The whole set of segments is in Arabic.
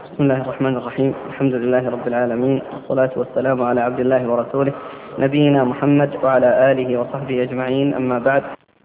بسم الله الرحمن الرحيم. الحمد لله رب العالمين، والصلاة والسلام على عبد الله ورسوله نبينا محمد وعلى آله وصحبه أجمعين، أما بعد.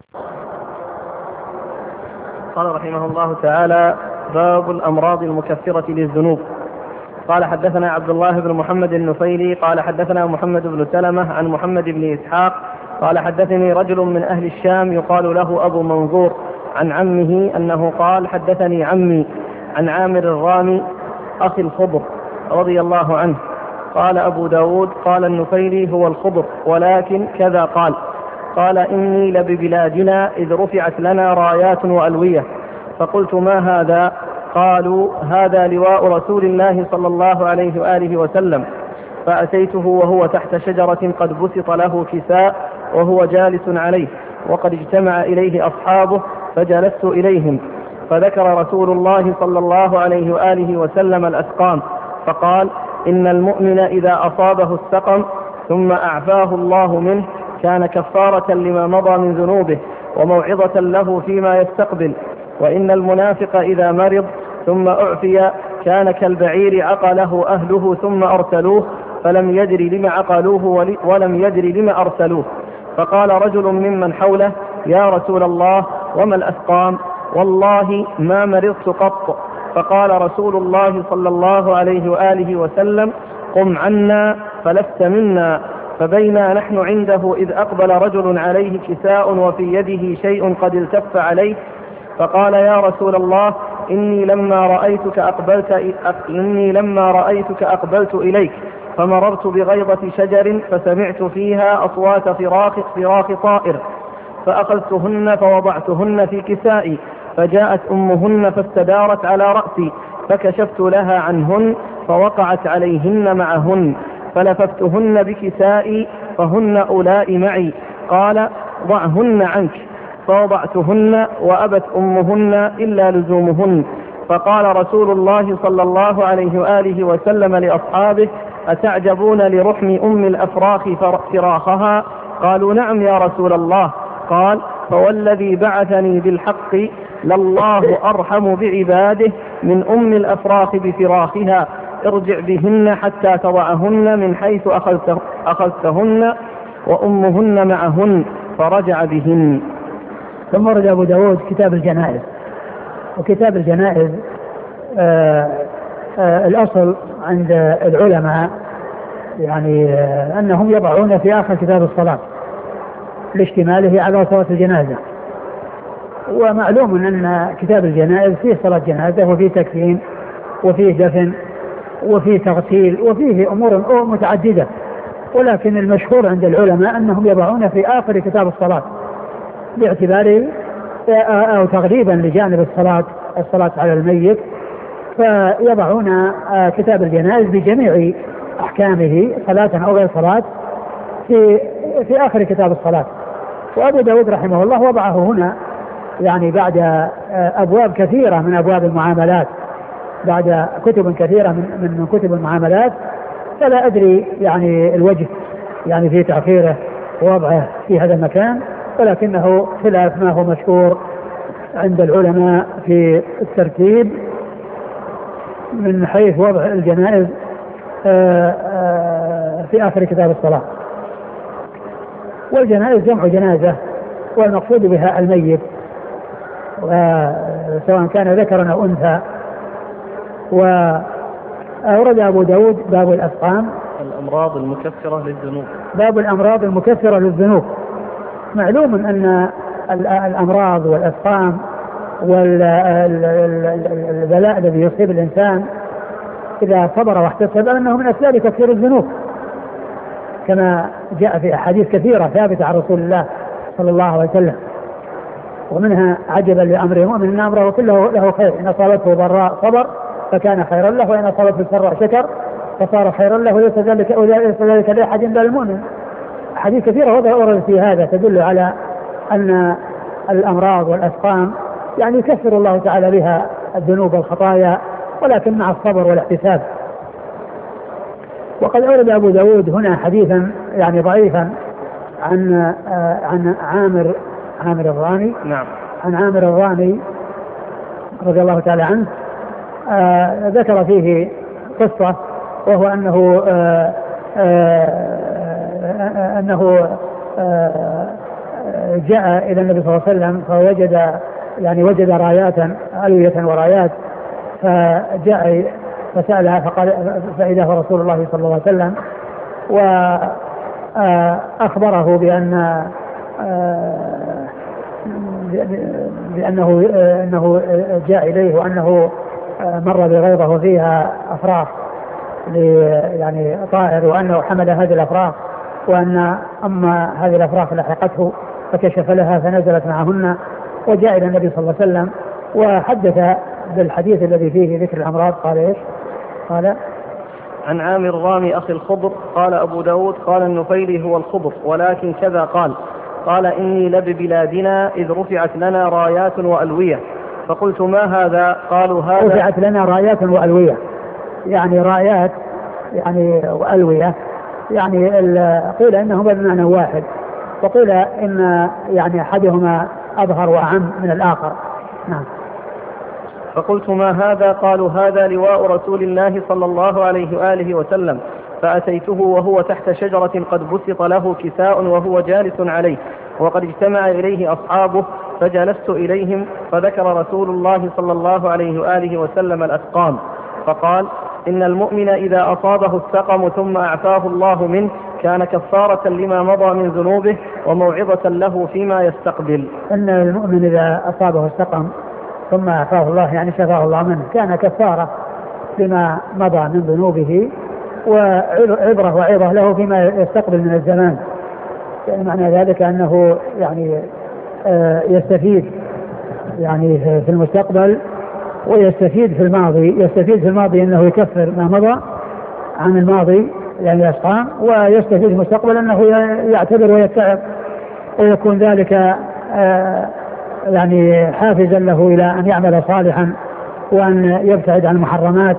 قال رحمه الله تعالى: باب الأمراض المكفرة للذنوب. قال: حدثنا عبد الله بن محمد النفيلي قال: حدثنا محمد بن سلمة عن محمد بن إسحاق قال: حدثني رجل من أهل الشام يقال له أبو منظور عن عمه أنه قال: حدثني عمي عن عامر الرامي أخي الخضر رضي الله عنه. قال أبو داود: قال النفيلي: هو الخضر، ولكن كذا قال. قال: إني لببلادنا إذ رفعت لنا رايات وألوية، فقلت: ما هذا؟ قالوا: هذا لواء رسول الله صلى الله عليه وآله وسلم. فأتيته وهو تحت شجرة قد بسط له كساء وهو جالس عليه، وقد اجتمع إليه أصحابه، فجلست إليهم، فذكر رسول الله صلى الله عليه وآله وسلم الأسقام، فقال: إن المؤمن إذا أصابه السقم ثم أعفاه الله منه كان كفارة لما مضى من ذنوبه وموعظة له فيما يستقبل، وإن المنافق إذا مرض ثم أعفي كان كالبعير عقله أهله ثم أرسلوه فلم يدري لما عقلوه ولم يدري لما أرسلوه. فقال رجل ممن حوله: يا رسول الله، وما الأسقام؟ والله ما مرضت قط. فقال رسول الله صلى الله عليه وآله وسلم: قم عنا فلست منا. فبينا نحن عنده إذ أقبل رجل عليه كساء وفي يده شيء قد التف عليه، فقال: يا رسول الله، إني لما رأيتك أقبلت إليك، فمررت بغيضة شجر فسمعت فيها أصوات فراخ طائر، فأخذتهن فوضعتهن في كسائي، فجاءت أمهن فاستدارت على رأسي، فكشفت لها عنهن فوقعت عليهن معهن، فلففتهن بكسائي فهن أولاء معي. قال: ضعهن عنك. فوضعتهن وأبت أمهن إلا لزومهن. فقال رسول الله صلى الله عليه وآله وسلم لأصحابه: أتعجبون لرحم أم الأفراخ فراخها؟ قالوا: نعم يا رسول الله. قال: فوالذي بعثني بالحق لله أرحم بعباده من أم الأفراخ بفراخها، ارجع بهن حتى تضعهن من حيث أخذتهن وأمهن معهن، فرجع بهن. ثم ورد أبو داود كتاب الجنائز. وكتاب الجنائز الأصل عند العلماء يعني أنهم يضعون في آخر كتاب الصلاة لاشتماله على صلاة الجنازة. ومعلوم أن كتاب الجنائز فيه صلاة جنازة وفيه تكفين وفيه دفن وفيه تغسيل وفيه أمور متعددة، ولكن المشهور عند العلماء أنهم يضعون في آخر كتاب الصلاة باعتباره أو تغليبا لجانب الصلاة على الميت، فيضعون كتاب الجنائز بجميع أحكامه صلاة أو غير صلاة في آخر كتاب الصلاة. وأبو داود رحمه الله وضعه هنا يعني بعد أبواب كثيرة من أبواب المعاملات، بعد كتب كثيرة من كتب المعاملات، فلا أدري يعني الوجه يعني في تأخيره ووضعه في هذا المكان، ولكنه خلاف ما هو مشهور عند العلماء في الترتيب من حيث وضع الجنائز في آخر كتاب الصلاة. والجنائز جمع جنازة، والمقصود بها الميت سواء كان ذكرا أو أنثى. وأورد أبو داود باب الأسقام، الأمراض المكفرة للذنوب. باب الأمراض المكفرة للذنوب. معلوم أن الأمراض والأسقام والبلاء الذي يصيب الإنسان إذا صبر واحتسب أنه من أسباب تكفير الذنوب، كما جاء في أحاديث كثيرة ثابتة عن رسول الله صلى الله عليه وسلم. ومنها: عجبا لأمر المؤمن إن أمره كله له خير، إن أصابته ضراء صبر فكان خيرا له، وإن أصابته سراء شكر فصار خيرا له، ليس ذلك لأحد إلا للمؤمن. حديث كثيرة وردت في هذا تدل على أن الأمراض والأسقام يعني يكفر الله تعالى بها الذنوب والخطايا، ولكن مع الصبر والاحتساب. وقد أورد أبو داود هنا حديثا يعني ضعيفا عن عامر الرامي. نعم. عن عامر الرامي رضي الله تعالى عنه ذكر فيه قصة، وهو أنه جاء إلى النبي صلى الله عليه وسلم وجد رايات ألوية ورايات، فجاء فسألها فقال فإذا هو رسول الله صلى الله عليه وسلم، وأخبره بأنه جاء إليه وأنه مر بغيظة وفيها أفراخ يعني طائر، وأنه حمل هذه الأفراخ، وأن أما هذه الأفراخ لحقته فكشف لها فنزلت معهن، وجاء إلى النبي صلى الله عليه وسلم وحدث بالحديث الذي فيه ذكر الأمراض. قال إيش؟ قال عن عامر رامي أخي الخضر قال أبو داود قال النفيلي هو الخضر ولكن كذا قال إني لببلادنا إذ رفعت لنا رايات وألوية، فقلت ما هذا؟ قالوا هذا رفعت لنا رايات وألوية، يعني رايات يعني وألوية، يعني قيل إنهما بمعنى واحد، وقيل إن يعني أحدهما أظهر وأعم من الآخر. نعم. فقلت ما هذا؟ قالوا هذا لواء رسول الله صلى الله عليه وآله وسلم، فأتيته وهو تحت شجرة قد بسط له كساء وهو جالس عليه، وقد اجتمع إليه أصحابه، فجلست إليهم، فذكر رسول الله صلى الله عليه وآله وسلم الأسقام، فقال إن المؤمن إذا أصابه السقم ثم أعفاه الله منه كان كفارة لما مضى من ذنوبه وموعظة له فيما يستقبل. إن المؤمن إذا أصابه السقم ثم أعفاه الله يعني شفاه الله منه كان كفارة لما مضى من ذنوبه وعبرة وعظة له فيما يستقبل من الزمان. يعني معنى ذلك أنه يعني يستفيد يعني في المستقبل ويستفيد في الماضي. يستفيد في الماضي أنه يكفر ما مضى عن الماضي يعني الأسقام، ويستفيد في المستقبل أنه يعتبر ويتعب، ويكون ذلك يعني حافزا له إلى أن يعمل صالحا وأن يبتعد عن المحرمات.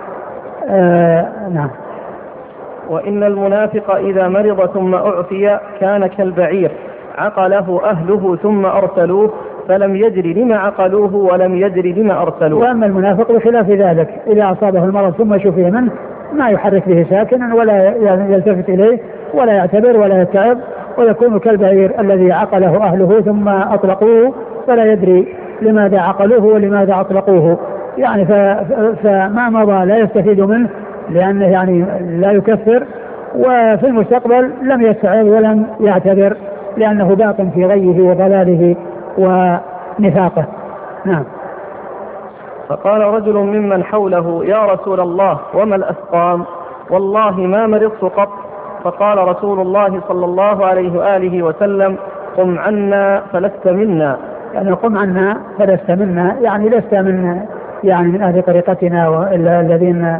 نعم. وإن المنافق إذا مرض ثم أعفي كان كالبعير عقله أهله ثم أرسلوه فلم يدري لما عقلوه ولم يدري لما أرسلوه. وأما المنافق بخلاف ذلك إذا أصابه المرض ثم شفي منه ما يحرك به ساكنا ولا يلتفت إليه ولا يعتبر ولا يتعب، ويكون كالبعير الذي عقله أهله ثم أطلقوه فلا يدري لماذا عقلوه ولماذا أطلقوه، يعني فما مضى لا يستفيد منه لأنه يعني لا يكفر، وفي المستقبل لم يستعد ولم يعتبر لأنه باق في غيه وضلاله ونفاقه. نعم. فقال رجل ممن حوله يا رسول الله وما الأسقام؟ والله ما مرضت قط. فقال رسول الله صلى الله عليه وآله وسلم قم عنا فلست منا. يعني قم عنا فلست منا يعني لست من أهل طريقتنا الذين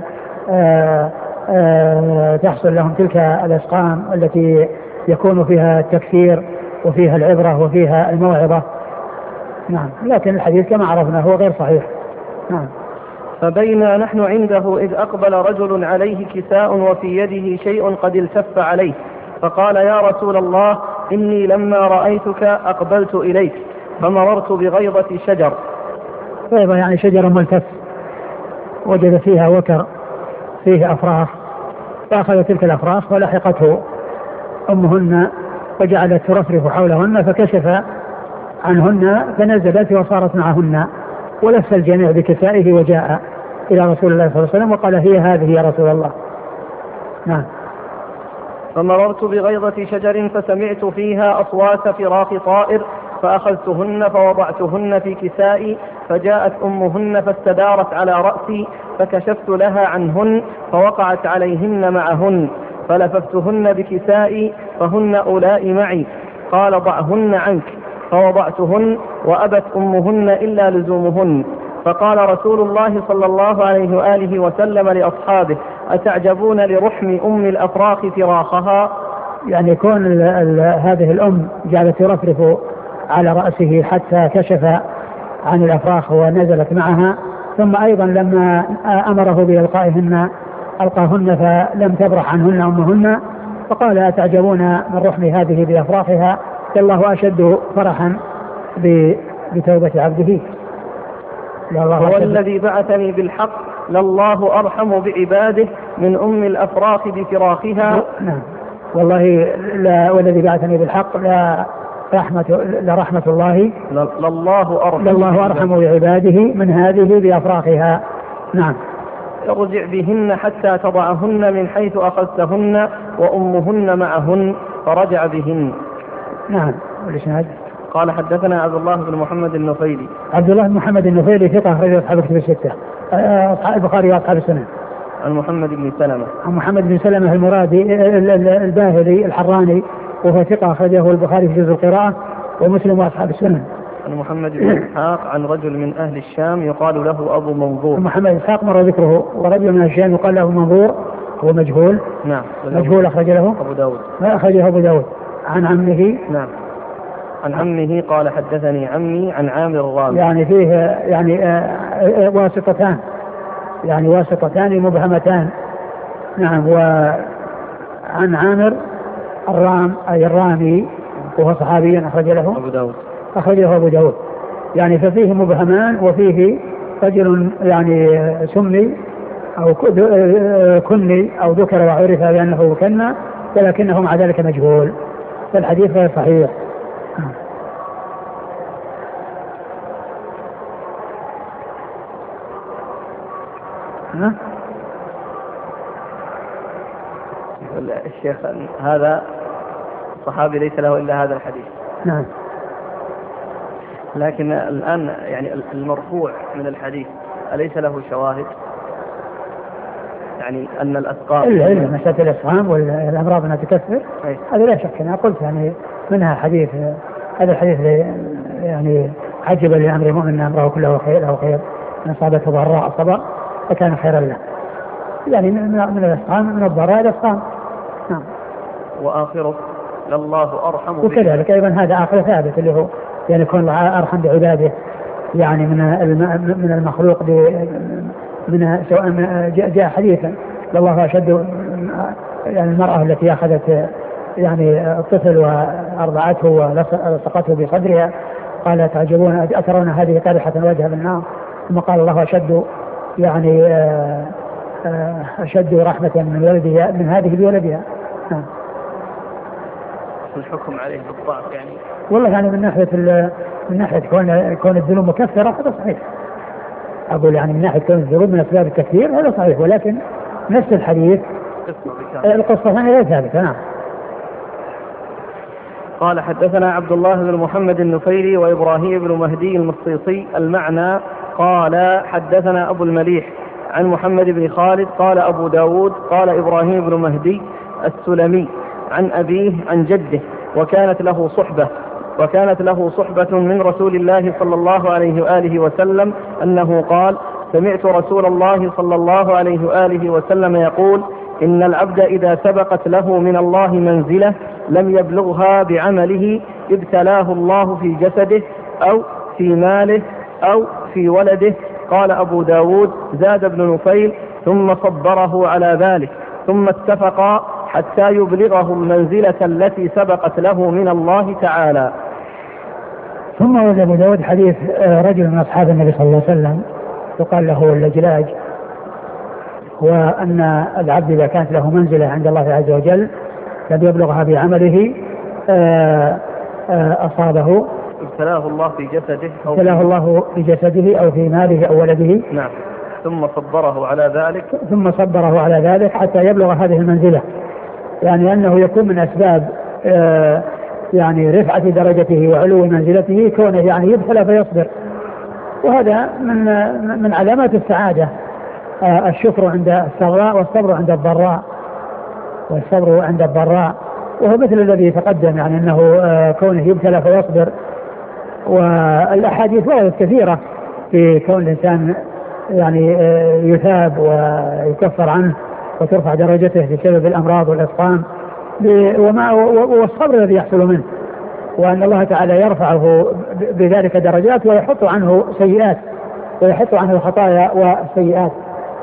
تحصل لهم تلك الأسقام التي يكون فيها التكفير وفيها العبرة وفيها الموعظة. نعم. لكن الحديث كما عرفنا هو غير صحيح. نعم. فبينا نحن عنده إذ أقبل رجل عليه كساء وفي يده شيء قد التف عليه، فقال يا رسول الله إني لما رأيتك أقبلت إليك فمررت بغيضة شجر. غيضة يعني شجر ملتف وجد فيها وكر فيه أفراخ، فأخذ تلك الأفراخ ولحقته أمهن وجعلت ترفرف حولهن فكشف عنهن فنزلت وصارت معهن، ولف الجميع بكسائه وجاء إلى رسول الله صلى الله عليه وسلم وقال هي هذه يا رسول الله. نعم. فمررت بغيضة شجر فسمعت فيها أصوات فراخ طائر فأخذتهن فوضعتهن في كسائي، فجاءت أمهن فاستدارت على رأسي فكشفت لها عنهن فوقعت عليهن معهن فلففتهن بكسائي فهن أولاء معي. قال ضعهن عنك، فوضعتهن وأبت أمهن إلا لزومهن. فقال رسول الله صلى الله عليه وآله وسلم لأصحابه أتعجبون لرحم أم الأفراخ فراخها؟ يعني يكون هذه الأم جعلت ترفرف على رأسه حتى كشف عن الأفراخ ونزلت معها، ثم أيضا لما أمره بإلقائهن ألقاهن فلم تبرح عنهن أمهن، فقال أتعجبون من رحم هذه بأفراخها؟ الله أشد فرحا بتوبة عبده. هو الذي بعثني بالحق لله أرحم بعباده من أم الأفراخ بفراخها. نعم والله لا، والذي بعثني بالحق لرحمة الله لله أرحم بعباده من هذه بأفراخها. نعم. ارجع بهن حتى تضعهن من حيث أخذتهن وأمهن معهن، فرجع بهن. نعم. والإسناد قال حدثنا عبد الله بن محمد النفيلي. عبد الله بن محمد النفيلي ثقة أخرجه أصحاب الكتب الستة، البخاري وأصحاب السنن. عن محمد بن سلمة. عن محمد بن سلمة المرادي الباهلي الحراني، وهو ثقة أخرجه البخاري في جزء القراءة ومسلم وأصحاب السنن. عن محمد بن إسحاق عن رجل من أهل الشام يقال له أبو منظور. محمد بن إسحاق مر ذكره، ورجل من الشام يقال له منظور، هو مجهول. نعم. مجهول أخرج له أبو داود. ما أخرجه أبو داود. عن عمه. نعم. عن عمه قال حدثني عمي عن عامر الرامي. يعني فيه يعني واسطتان، يعني واسطتان مبهمتان. نعم. وعن عامر أي الرامي وهو صحابي أخرج له أبو داود. أخرجه أبو داود. يعني ففيه مبهمان، وفيه رجل يعني سمي أو كني أو ذكر وعرف بأنه كنا، ولكنه مع ذلك مجهول، فالحديث غير صحيح. الشيخ هذا الصحابي ليس له إلا هذا الحديث. نعم. لكن الآن يعني المرفوع من الحديث أليس له شواهد؟ يعني أن الأسقام العلم مسألة الأسقام والأمراض أنها تكثر، هذا لا شك. أنا قلت يعني منها حديث، هذا الحديث يعني عجب لأمر المؤمن أمره كله خير، من أصابته ضراء صبر فكان خيرا له. يعني من الأسقام، من الضراء الأسقام. نعم. وآخره لله أرحم. وكذلك أيضا هذا آخر ثابت، اللي هو يعني يكون الله أرحم بعباده، يعني من المخلوق من سواء جاء حديثا لله أشد، يعني المرأة التي أخذت يعني الطفل وأرضعته ولصقته بصدرها، قال تعجبون أترون هذه قارحة وجهها بالنار، ثم قال الله أشد يعني أشد رحمة من ولدها من هذه بولدها. الحكم عليه بالضعف يعني والله يعني من ناحية كون الذنوب مكفرة هذا صحيح. أقول يعني من ناحية كون الذنوب من أسباب التكفير هذا صحيح، ولكن نفس الحديث القصة ثانية غير ثابتة. نعم. قال حدثنا عبد الله بن محمد النفيلي وإبراهيم بن مهدي المصيصي المعنى. قال حدثنا أبو المليح عن محمد بن خالد قال أبو داود قال إبراهيم بن مهدي السلمي عن أبيه عن جده، وكانت له صحبة من رسول الله صلى الله عليه وآله وسلم أنه قال: سمعت رسول الله صلى الله عليه وآله وسلم يقول: إن العبد إذا سبقت له من الله منزلة لم يبلغها بعمله ابتلاه الله في جسده أو في ماله أو في ولده. قال أبو داود: زاد ابن نفيل: ثم صبره على ذلك، ثم اتفقا حتى يبلغه المنزلة التي سبقت له من الله تعالى. ثم ورد أبو داود حديث رجل من أصحاب النبي صلى الله عليه وسلم يقال له اللجلاج، وأن العبد إذا كانت له منزلة عند الله عز وجل لم يبلغها بعمله أصابه ابتلاه الله في جسده أو في ماله أو ولده. نعم. ثم صبره على ذلك حتى يبلغ هذه المنزلة، يعني أنه يكون من أسباب يعني رفعة درجته وعلو منزلته كونه يعني يبتلى فيصبر، وهذا من علامات السعادة. الشكر عند السراء والصبر عند الضراء، وهو مثل الذي تقدم، يعني أنه كونه يبتلى فيصبر. والأحاديث وردت كثيرة في كون الإنسان يعني يثاب ويكفر عنه وترفع درجته بسبب الأمراض والأسقام والصبر الذي يحصل منه، وأن الله تعالى يرفعه بذلك درجات ويحط عنه سيئات ويحط عنه الخطايا والسيئات.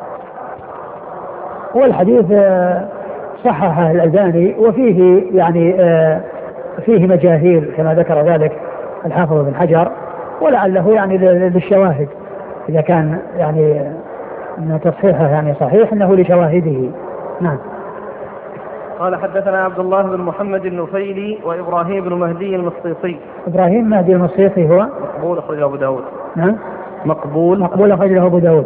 والحديث صححه الألباني، وفيه يعني فيه مجاهيل كما ذكر ذلك الحافظ بن حجر، ولعله يعني للشواهد، إذا كان يعني أن تصحيحه يعني صحيح أنه لشواهده. نعم. قال حدثنا عبد الله بن محمد النفيلي وإبراهيم بن مهدي المصيصي. إبراهيم مهدي المصيصي هو مقبول أخرجه أبو داود. نعم مقبول أخرجه أبو داود.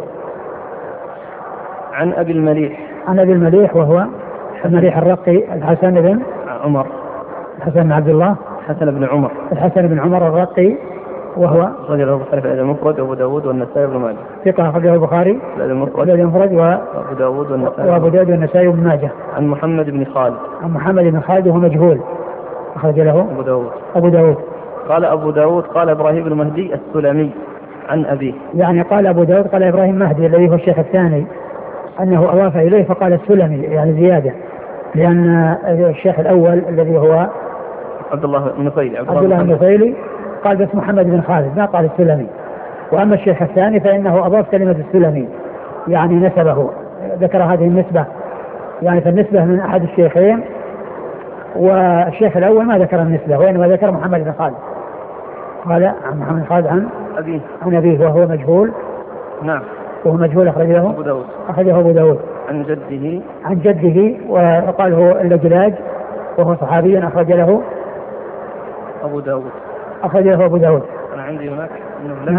عن أبي المليح. عن أبي المليح وهو المليح الرقي الحسن بن عمر. الحسن بن عبد الله. الحسن بن عمر الرقي وهو أخرجه البخاري في الأدب المفرد وأبو داود والنسائي وابن ماجه. ثقة أخرجه البخاري في الأدب المفرد وأبو داود والنسائي وابن ماجه. عن محمد بن خالد وهو مجهول أخرج له أبو داود. قال أبو داود قال إبراهيم بن مهدي السلمي عن أبيه. يعني قال أبو داود قال إبراهيم مهدي الذي هو الشيخ الثاني أنه أضاف إليه فقال السلمي يعني زيادة، لأن الشيخ الأول الذي هو عبد الله النفيلي قال بس محمد بن خالد ما قال السلمي. وأما الشيخ الثاني فإنه أضاف كلمة السلمي يعني نسبه، ذكر هذه النسبة يعني فالنسبة من أحد الشيخين، والشيخ الأول ما ذكر النسبة وإنما ذكر محمد بن خالد. قال عن محمد بن خالد عن أبيه وهو مجهول. نعم. وهو مجهول أخرجه أبو داود. عن جده وقال هو اللجلاج وهو صحابي أخرج له أبو داود. أنا عندي هناك أنه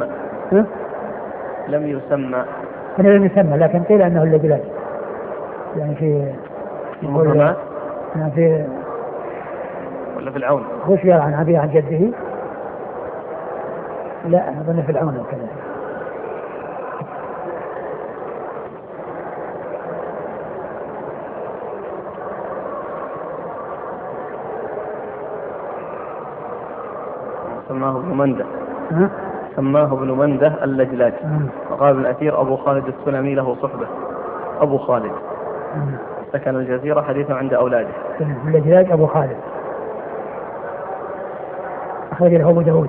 لم يسمى لكن قيل أنه اللجلاج يعني في المبهمات في ولا في العون خشي عن أبيه عن جده. لا أظن في العون وكذا. سماه ابن منده اللجلاج. وقال ابن الأثير أبو خالد السلمي له صحبة. أبو خالد سكن الجزيرة حديثا عند أولاده. اللجلاج أبو خالد أخرج له أبو داود.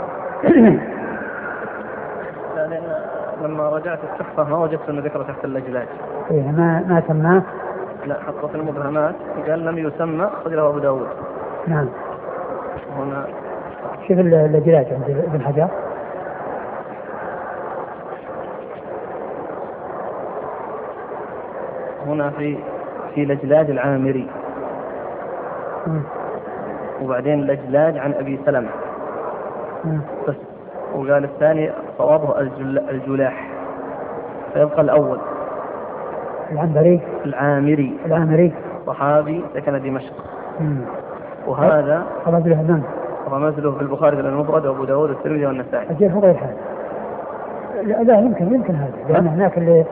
لأن لما رجعت التحفة ما وجدت أنه ذكر تحت اللجلاج. ما سماه. لا حطه في المبهمات قال لم يسمى أخرج له أبو داود. نعم. هنا شوف اللجلاج عند ابن حجر. هنا في لجلاج العامري. وبعدين لجلاج عن أبي سلمة بس. وقال الثاني صوابه الجلاح، فيبقى الأول العامري صحابي سكن دمشق. وهذا رمزله في البخاري المفرد وأبو داود والترمذي والنسائي. أجل هو غير هذا. لا يمكن هذا، لأن هناك اللي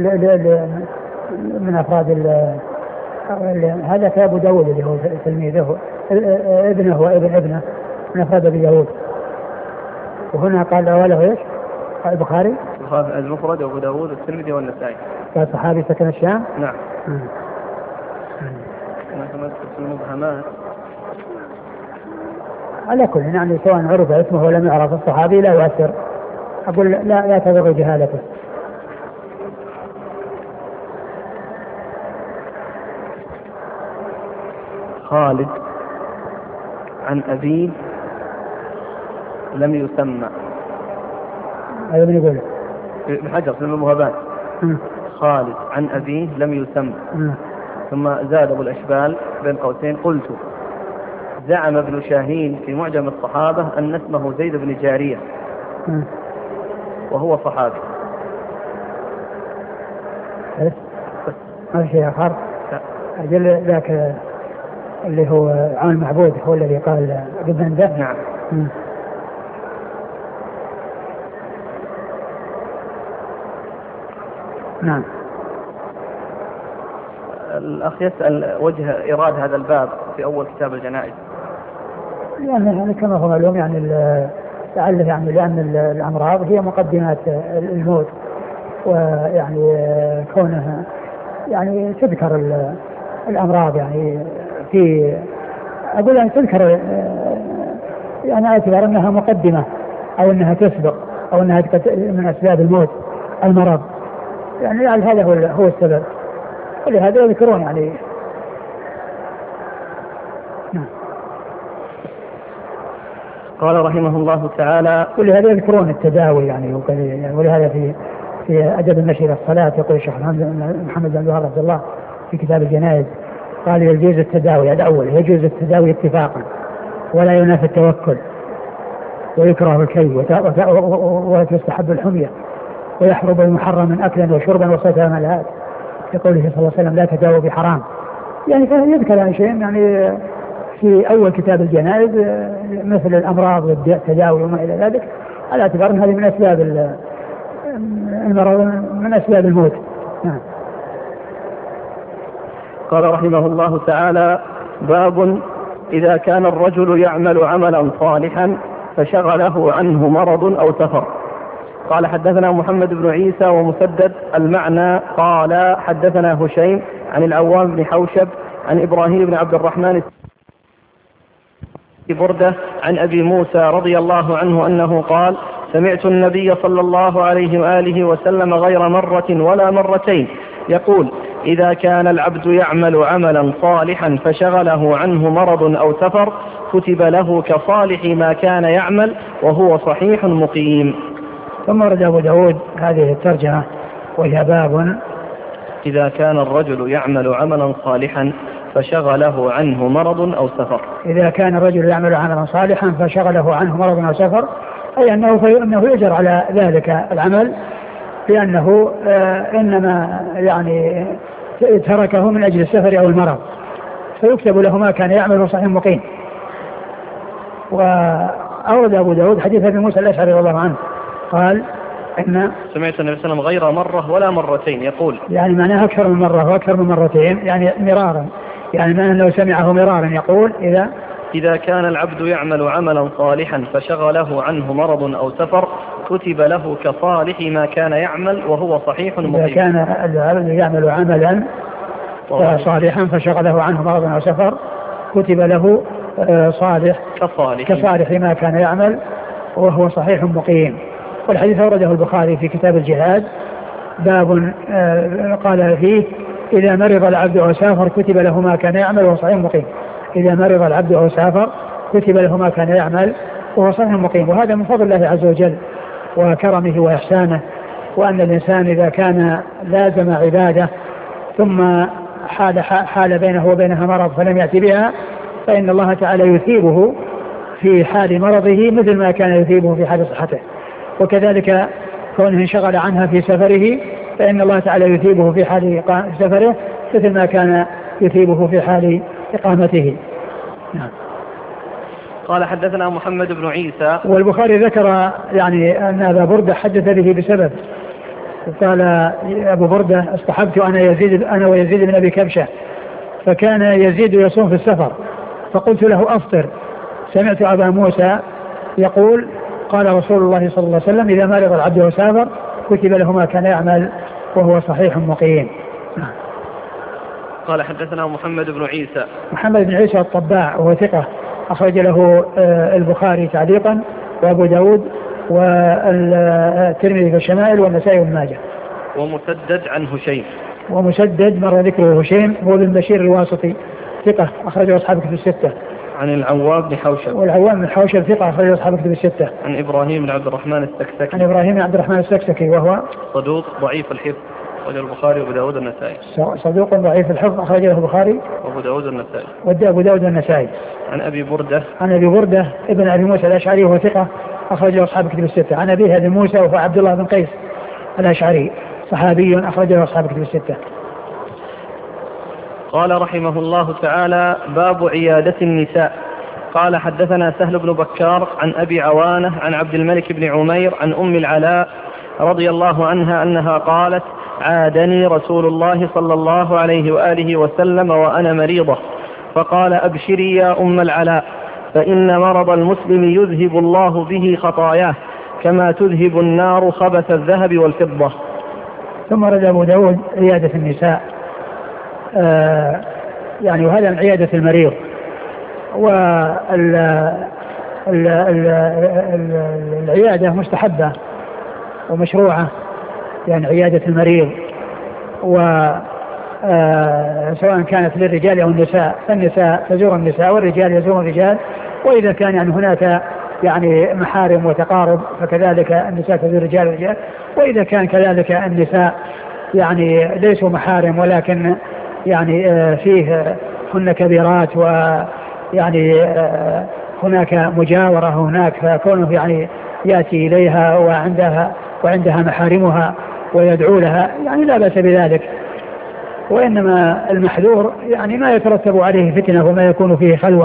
من أفراد هذا كأبو داود اللي هو تلميذه ابنه وابن ابنه من أفراد أبي داود. وهنا قال وله ايش؟ البخاري المفرد وأبو داود والترمذي والنسائي. قال صحابي سكن الشام. نعم. في المبهمات على كل يعني سواء عرف اسمه ولم يعرف الصحابي لا يؤثر. أقول لا تضر جهالته. خالد عن أبيه لم يسمى. هذا من يقول ابن حجر في المبهمات. خالد عن أبيه لم يسمى. ثم زاد أبو الأشبال بين قوسين قلت زعم ابن شاهين في معجم الصحابة أن اسمه زيد بن جارية وهو صحابي. ما في شيء آخر. أجل ذاك اللي هو عون المعبود هو الذي قال ابن ذا. نعم. نعم. الأخ يسأل وجه إيراد هذا الباب في أول كتاب الجنائز. يعني كما هو معلوم يعني لعله يعني لأن الأمراض هي مقدمات الموت، ويعني كونها يعني تذكر الأمراض يعني في أقول أن تذكر يعني اعتبار أنها مقدمة أو أنها تسبق أو أنها من أسباب الموت المرض يعني هذا هو السبب، ولهذا يذكرون يعني. قال رحمه الله تعالى. ولهذا يذكرون التداوي يعني ولهذا في أدب المشي إلى الصلاة يقول الشيخ محمد بن الوهاب عبد الله في كتاب الجنائز قال يجوز التداوي، هذا أول، يجوز التداوي اتفاقا ولا ينافي التوكل، ويكره الكي وتستحب الحمية، ويحرم المحرم من أكلا وشربا وصيتا ملهات، يقول صلى الله عليه وسلم لا تداووا بحرام. يعني يذكر عن شيء يعني في أول كتاب الجنائز مثل الأمراض والتداوي وما إلى ذلك، على اعتبار أن هذه من أسباب المرض من أسباب الموت. قال رحمه الله تعالى: باب إذا كان الرجل يعمل عملا صالحا فشغله عنه مرض أو سفر. قال حدثنا محمد بن عيسى ومسدد المعنى قال حدثنا هشيم عن العوام بن حوشب عن إبراهيم بن عبد الرحمن بردة عن أبي موسى رضي الله عنه أنه قال: سمعت النبي صلى الله عليه وآله وسلم غير مرة ولا مرتين يقول: إذا كان العبد يعمل عملا صالحا فشغله عنه مرض أو سفر كتب له كصالح ما كان يعمل وهو صحيح مقيم. ثم ورد أبو داود هذه الترجمة وهي باب إذا كان الرجل يعمل عملا صالحا فشغله عنه مرض أو سفر. إذا كان الرجل يعمل عملا صالحا فشغله عنه مرض أو سفر، أي أنه يجر على ذلك العمل لأنه إنما يعني تركه من أجل السفر أو المرض، فيكتب له ما كان يعمل صحيح مقيم. وأورد أبو داود حديث أبي موسى الأشعري رضي الله عنه قال إن سمعت النبي صلى الله عليه وسلم غير مرة ولا مرتين يقول، يعني معناها أكثر من مرة وأكثر من مرتين، يعني مرارا، يعني معناه أنه سمعه مرارا يقول: إذا كان العبد يعمل عملا صالحا فشغله عنه مرض أو سفر كتب له كصالح ما كان يعمل وهو صحيح مقيم. إذا كان العبد يعمل عملا صالحا فشغله عنه مرض أو سفر كتب له صالح كصالح ما كان يعمل وهو صحيح مقيم. والحديث أورده البخاري في كتاب الجهاد باب قال فيه: إذا مرض العبد أو سافر كتب له ما كان يعمل وهو صحيح مقيم. إذا مرض العبد أو سافر كتب له ما كان يعمل وهو صحيح مقيم. وهذا من فضل الله عز وجل وكرمه وإحسانه، وأن الإنسان إذا كان لازم عبادة ثم حال بينه وبينها مرض فلم يأتي بها، فإن الله تعالى يثيبه في حال مرضه مثل ما كان يثيبه في حال صحته. وكذلك كونه انشغل عنها في سفره فإن الله تعالى يثيبه في حال سفره مثل ما كان يثيبه في حال إقامته. نعم. قال حدثنا محمد بن عيسى. والبخاري ذكر يعني أن أبا بردة حدث به بسبب، قال أبو بردة: اصطحبت أنا ويزيد بن أبي كبشة، فكان يزيد يصوم في السفر، فقلت له: أفطر. سمعت أبا موسى يقول: قال رسول الله صلى الله عليه وسلم: إذا مرض العبد وسافر كتب له ما كان يعمل وهو صحيح مقيم. قال حدثنا محمد بن عيسى. محمد بن عيسى الطباع وهو ثقة، أخرج له البخاري تعليقا وأبو داود والترمذي في الشمائل والنسائي وابن ماجه. ومسدد عن هشيم. ومسدد مر ذكره هشيم هو بن بشير الواسطي ثقة، أخرجه أصحاب كتب الستة. عن العوام بن حوشب. والعوام بن حوشب ثقة، أخرجه أصحاب كتب الستة. عن إبراهيم بن عبد الرحمن السكسكي. عن إبراهيم بن عبد الرحمن السكسكي وهو صدوق ضعيف الحفظ، أخرجه البخاري وأبو داود والنسائي. صدوق ضعيف الحفظ، أخرجه البخاري وأبو داود والنسائي. أبو داود والنسائي. عن أبي بردة. عن أبي بردة ابن أبي موسى الأشعري وهو ثقة، أخرجه أصحاب كتب الستة. عن أبيه أبي موسى وهو عبد الله بن قيس الأشعري صحابي، أخرجه أصحاب كتب الستة. قال رحمه الله تعالى: باب عيادة النساء. قال حدثنا سهل بن بكار عن أبي عوانة عن عبد الملك بن عمير عن أم العلاء رضي الله عنها أنها قالت: عادني رسول الله صلى الله عليه وآله وسلم وأنا مريضة، فقال: أبشري يا أم العلاء، فإن مرض المسلم يذهب الله به خطاياه كما تذهب النار خبث الذهب والفضة. ثم رد أبو داود عيادة النساء، يعني وهذا من عيادة المريض. والعيادة مستحبة ومشروعة، يعني عيادة المريض، وسواء كانت للرجال أو النساء، فالنساء تزور النساء والرجال يزور الرجال. وإذا كان يعني هناك يعني محارم وتقارب فكذلك النساء كذلك الرجال والرجال. وإذا كان كذلك النساء يعني ليسوا محارم ولكن يعني فيه هن كبيرات ويعني هناك مجاورة هناك فكونه يعني يأتي إليها وعندها محارمها ويدعو لها يعني لا بأس بذلك. وإنما المحذور يعني ما يترتب عليه فتنة وما يكون فيه خلوة.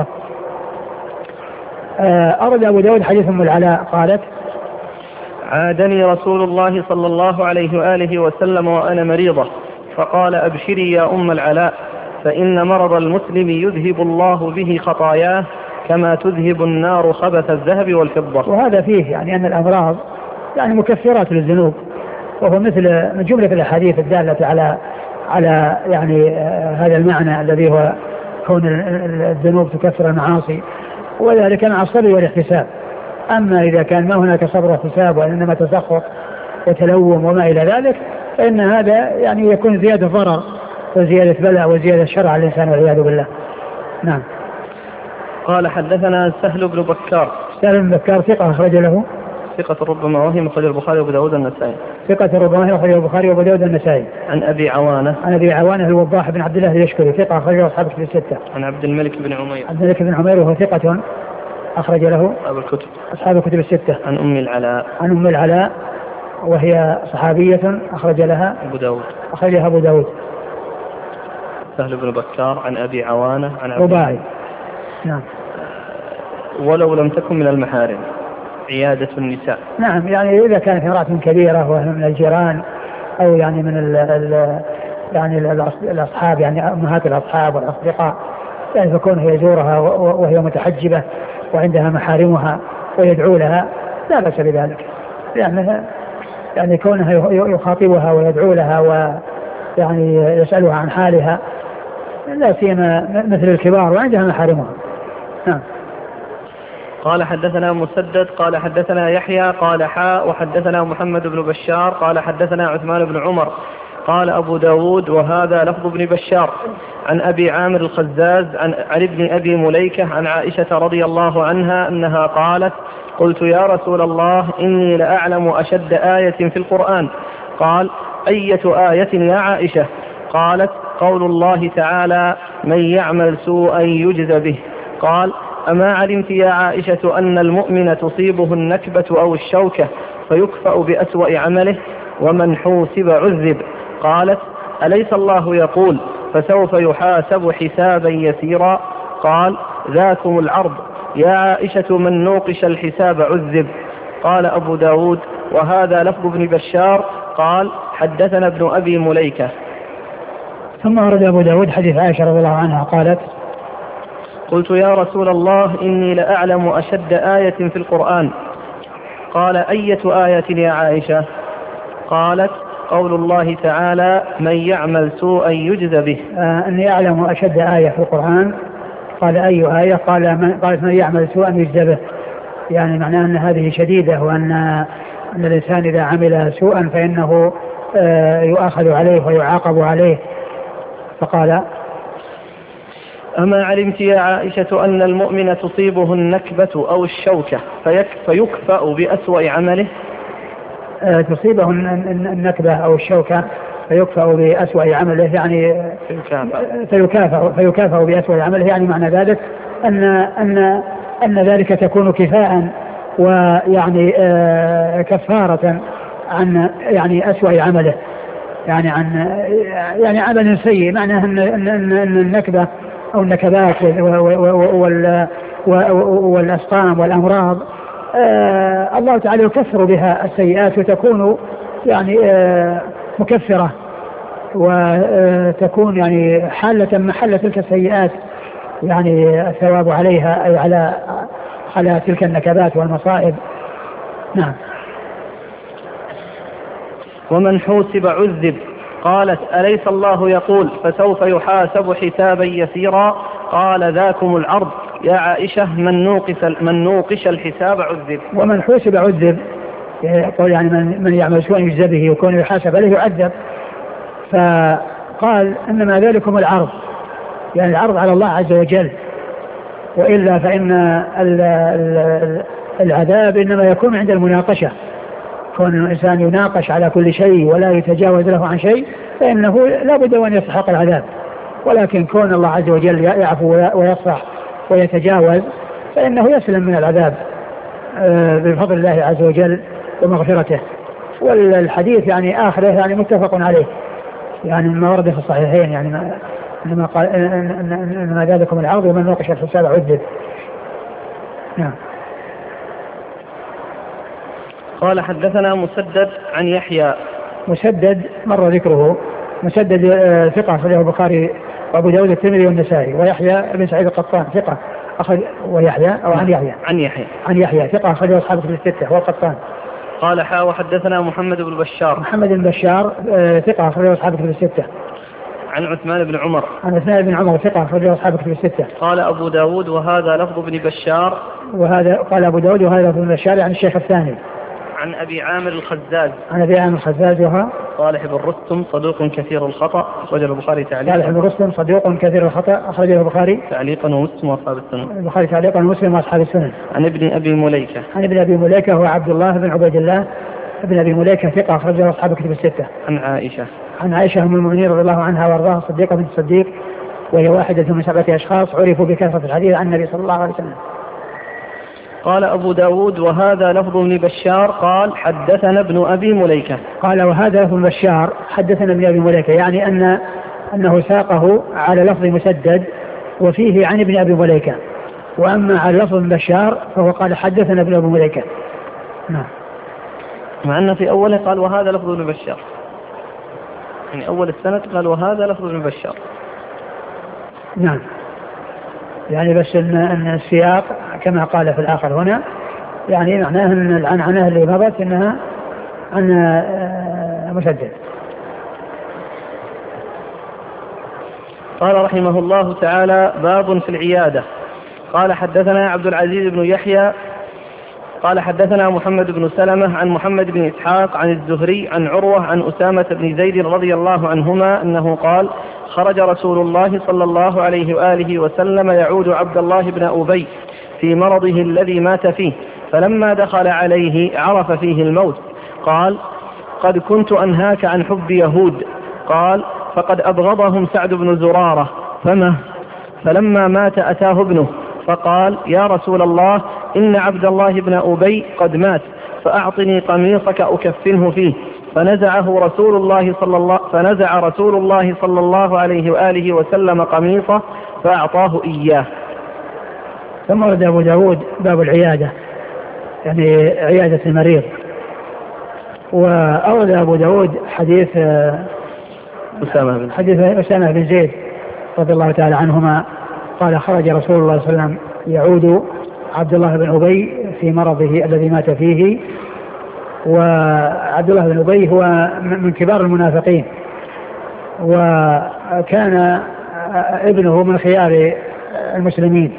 أرد أبو داود حديث أم العلاء قالت: عادني رسول الله صلى الله عليه وآله وسلم وأنا مريضة فقال: أبشري يا أم العلاء فإن مرض المسلم يذهب الله به خطاياه كما تذهب النار خبث الذهب والفضة. وهذا فيه يعني أن الأمراض يعني مكفرات للذنوب، وهو مثل من جملة الأحاديث الدالة على يعني هذا المعنى الذي هو كون الذنوب تكفر المعاصي، وذلك مع الصبر والاحتساب. أما إذا كان ما هناك صبر واحتساب وإنما تسخط وتلوم وما إلى ذلك فإن هذا يعني يكون زيادة ضرر وزيادة بلاء وزيادة شر على الإنسان والعياذ بالله. نعم. قال: حدثنا سهل بن بكار. سهل بن بكار ثقة أخرج له ثقة ربما وهم أخرج البخاري وأبو داود النسائي. ثقة ربما أخرج البخاري وأبو داود النسائي. عن أبي عوانة. عن أبي عوانة الوضاح بن عبد الله اليشكري ثقة أخرج له أصحاب الكتب الستة. عن عبد الملك بن عمير. عبد الملك بن عمير وهو ثقة أخرج له أصحاب الكتب الستة. عن أم العلاء. عن أم العلاء وهي صحابية أخرج لها أبو داود. أخرجها أبو داود. سهل بن بكار عن أبي عوانة عن رباعي. نعم. ولو لم تكن من المحارم عيادة النساء. نعم يعني إذا كانت امرأة كبيرة وهي من الجيران أو يعني من يعني الأصحاب يعني أمهات الأصحاب والأصدقاء يعني فكونه يزورها وهي متحجبة وعندها محارمها ويدعو لها لا بأس بذلك، يعني كونها يخاطبها ويدعو لها ويعني يسألها عن حالها لا سيما مثل الكبار وعندها محارمها. نعم. قال: حدثنا مسدد قال حدثنا يحيى قال حاء وحدثنا محمد بن بشار قال حدثنا عثمان بن عمر قال أبو داود وهذا لفظ ابن بشار عن أبي عامر الخزاز عن ابن أبي مليكة عن عائشة رضي الله عنها أنها قالت: قلت يا رسول الله إني لأعلم أشد آية في القرآن. قال: أية آية يا عائشة؟ قالت: قول الله تعالى: من يعمل سوءا يجز به. قال: أما علمت يا عائشة أن المؤمن تصيبه النكبة أو الشوكة فيكفأ بأسوأ عمله ومن حوسب عذب؟ قالت: أليس الله يقول: فسوف يحاسب حسابا يسيرا؟ قال: ذاكم العرض يا عائشة من نوقش الحساب عذب. قال أبو داود وهذا لفظ ابن بشار قال: حدثنا ابن أبي مليكة. ثم أرد أبو داود حديث عائشة رضي الله عنها قالت: قلت يا رسول الله إني لأعلم أشد آية في القرآن. قال: أية آية يا عائشة؟ قالت: قول الله تعالى: من يعمل سوءا يجز به. أني أعلم أشد آية في القرآن. قال: أي آية؟ قالت: من يعمل سوءا يجز به، يعني معناه أن هذه شديدة وأن الإنسان إذا عمل سوءا فإنه يؤاخذ عليه ويعاقب عليه. فقال: أما علمت يا عائشة أن المؤمن تصيبه النكبة أو الشوكة فيكفأ بأسوأ عمله؟ تصيبه النكبة أو الشوكة فيكفأ بأسوأ عمله، يعني فيكافأ بأسوأ عمله، يعني معنى ذلك أن ذلك تكون كفاء ويعني كفارة عن يعني أسوأ عمله، يعني عن يعني عمل سيء. معناه أن النكبة أو النكبات والأسقام والأمراض الله تعالى يكفر بها السيئات وتكون يعني مكفرة وتكون يعني حالة محل تلك السيئات، يعني الثواب عليها أي على تلك النكبات والمصائب. نعم. ومن حوسب عذب. قالت: أليس الله يقول: فسوف يحاسب حسابا يسيرا؟ قال: ذاكم العرض يا عائشة من نوقش الحساب عذب. ومن حوسب عذب يقول يعني من يعمل سوءا يجزى به ويكون يحاسب عليه يعذب. فقال: إنما ذلكم العرض، يعني العرض على الله عز وجل، وإلا فإن العذاب إنما يكون عند المناقشة، كون الإنسان يناقش على كل شيء ولا يتجاوز له عن شيء فإنه لا بد أن يستحق العذاب. ولكن كون الله عز وجل يعفو ويصفح ويتجاوز فإنه يسلم من العذاب بفضل الله عز وجل ومغفرته. والحديث يعني آخره يعني متفق عليه، يعني ما ورد في الصحيحين، يعني إنما قال إنما ذلكم العرض ومن نوقش الحساب عذب. نعم. قال حدثنا مسدد عن يحيى. مسدد مر ذكره، مسدد ثقة أخرجه البخاري وأبو داود الترمذي والنسائي. ويحيى بن سعيد القطان ثقة أخرج، ويحيى أو عن يحيى ثقة أخرجه أصحاب الكتب الستة هو القطان. قال وحدثنا محمد بن بشار. محمد بن بشار ثقة أخرجه أصحاب الكتب الستة. عن عثمان بن عمر. عن عثمان بن عمر ثقة أخرجه أصحاب الكتب الستة. قال أبو داود وهذا لفظ ابن بشار. وهذا قال أبو داود وهذا لفظ ابن بشار عن الشيخ الثاني. عن أبي عامر الخزاز. عن أبي عامر الخزاز وها صالح بن رستم صدوق كثير الخطأ أخرجه البخاري تعليقا. صالح بن رستم صدوق كثير الخطأ أخرجه البخاري تعليقا ومسلم وأصحاب السنن. البخاري تعليقا ومسلم وأصحاب السنن. عن ابن أبي مليكة. عن ابن أبي مليكة هو عبد الله بن عبيد الله ابن أبي مليكة ثقة أخرجه أصحاب الكتب الستة. عن عائشة. عن عائشة أم المؤمنين رضي الله عنها وارضاها صديقة بنت الصديق، وهي واحدة من 7 أشخاص عرفوا بكثرة الحديث عن النبي صلى الله عليه وسلم. قال أبو داود وهذا لفظ ابن بشار قال حدثنا ابن أبي مليكة. قال وهذا لفظ بشار حدثنا ابن أبي مليكة، يعني أنه ساقه على لفظ مسدد وفيه عن ابن أبي مليكة، وأما على لفظ بشار فهو قال حدثنا ابن أبي مليكة. نعم. مع أن في أوله قال وهذا لفظ ابن بشار، يعني أول السنة قال وهذا لفظ ابن بشار. نعم. يعني بس أن السياق كما قال في الآخر هنا، يعني معناه أن العنعنة اللي مضت أنها عن مسدد. قال رحمه الله تعالى باب في العيادة. قال حدثنا عبد العزيز بن يحيى قال حدثنا محمد بن سلمة عن محمد بن إسحاق عن الزهري عن عروة عن أسامة بن زيد رضي الله عنهما أنه قال خرج رسول الله صلى الله عليه وآله وسلم يعود عبد الله بن أبي في مرضه الذي مات فيه، فلما دخل عليه عرف فيه الموت. قال قد كنت أنهاك عن حب يهود. قال فقد أبغضهم سعد بن زرارة فلما مات أتاه ابنه فقال يا رسول الله إن عبد الله بن أبي قد مات فأعطني قميصك أكفنه فيه. فنزع رسول الله صلى الله عليه وآله وسلم قميصه فأعطاه إياه. ثم ورد أبو داود باب العيادة، يعني عيادة المريض. وأورد أبو داود حديث أسامة بن زيد رضي الله تعالى عنهما قال خرج رسول الله صلى الله عليه وسلم يعود عبد الله بن أبي في مرضه الذي مات فيه. وعبد الله بن أبي هو من كبار المنافقين، وكان ابنه من خيار المسلمين،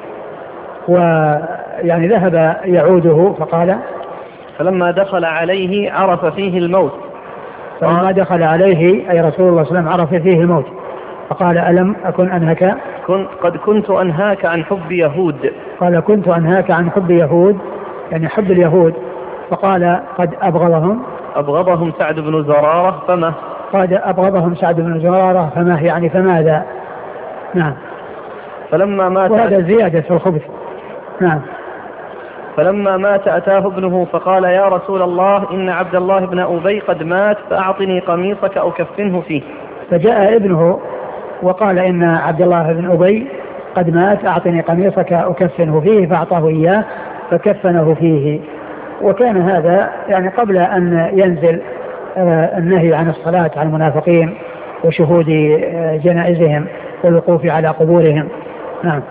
ويعني ذهب يعوده فقال فلما دخل عليه عرف فيه الموت. فلما دخل عليه أي رسول الله صلى الله عليه وسلم عرف فيه الموت فقال ألم أكن أنهك قد كنت أنهاك عن حب يهود. قال كنت أنهاك عن حب يهود، يعني حب اليهود. فقال قد أبغضهم سعد بن زرارة فما قد أبغضهم سعد بن زرارة فما يعني فماذا. نعم. فلما مات وهذا زيادة في الخبث. نعم. فلما مات أتاه ابنه فقال يا رسول الله إن عبد الله بن أبي قد مات فأعطني قميصك أكفنه فيه. فجاء ابنه وقال إن عبد الله بن أبي قد مات أعطني قميصك أكفنه فيه، فأعطاه إياه فكفنه فيه. وكان هذا يعني قبل أن ينزل النهي عن الصلاة على المنافقين وشهود جنائزهم والوقوف على قبورهم. نعم.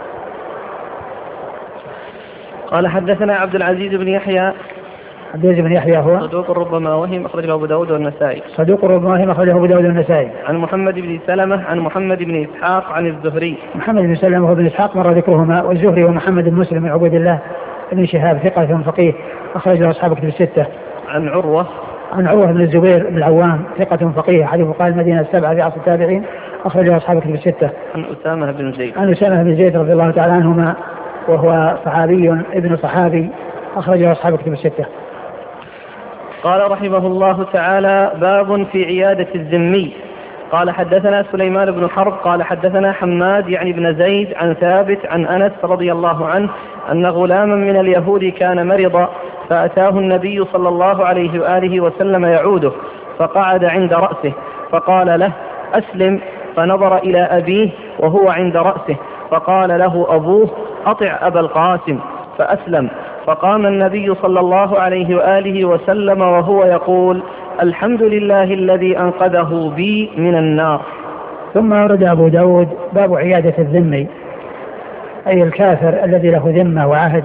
قال حدثنا عبد العزيز بن يحيى. عبد العزيز بن يحيى هو صدوق ربما وهم أخرجه أبو داود والنسائي. صدوق ربما وهم أخرجه أبو داود والنسائي. عن محمد بن سلمة عن محمد بن إسحاق عن الزهري. محمد بن سلمة وابن إسحاق مر ذكرهما، والزهري ومحمد بن مسلم بن عبيد الله بن شهاب ثقة فقيه أخرجه أصحاب كتب الستة. عن عروة بن الزبير بن العوام ثقة فقيه حديث قال المدينة السبعة في عصر التابعين أخرجه أصحاب كتب الستة. عن أسامة بن زيد رضي الله تعالى عنهما، وهو صحابي ابن صحابي أخرجه أصحاب كتب الستة. قال رحمه الله تعالى: باب في عيادة الذمي. قال حدثنا سليمان بن حرب قال حدثنا حماد يعني بن زيد عن ثابت عن أنس رضي الله عنه أن غلاما من اليهود كان مرضا فأتاه النبي صلى الله عليه وآله وسلم يعوده فقعد عند رأسه فقال له: أسلم. فنظر إلى أبيه وهو عند رأسه فقال له أبوه: أطع أبا القاسم. فأسلم. فقام النبي صلى الله عليه وآله وسلم وهو يقول: الحمد لله الذي أنقذه بي من النار. ثم ورد أبو داود باب عيادة الذمي، أي الكافر الذي له ذمة وعهد.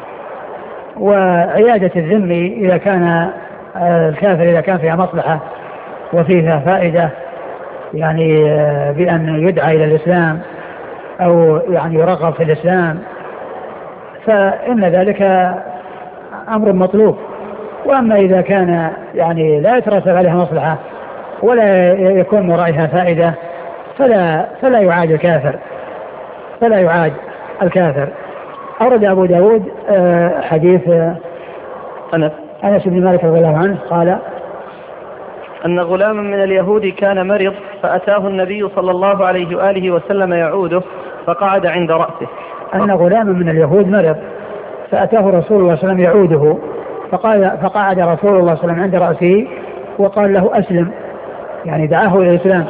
وعيادة الذمي إذا كان الكافر إذا كان فيها مصلحة وفيها فائدة، يعني بأن يدعى إلى الإسلام أو يعني يرغب في الإسلام، فإن ذلك أمر مطلوب. وأما إذا كان يعني لا يترتب عليها مصلحة ولا يكون من رأيها فائدة فلا يعاد الكافر، فلا يعاد الكافر. أورد أبو داود حديث أنس بن مالك رضي الله عنه قال: أن غلاما من اليهود كان مرض فأتاه النبي صلى الله عليه وآله وسلم يعوده فقعد عند رأسه. أن غلاما من اليهود مرض فأتاه رسول الله صلى الله عليه وسلم يعوده فقعد رسول الله صلى الله عليه وسلم عند رأسه وقال له: أسلم، يعني دعاه إلى الإسلام.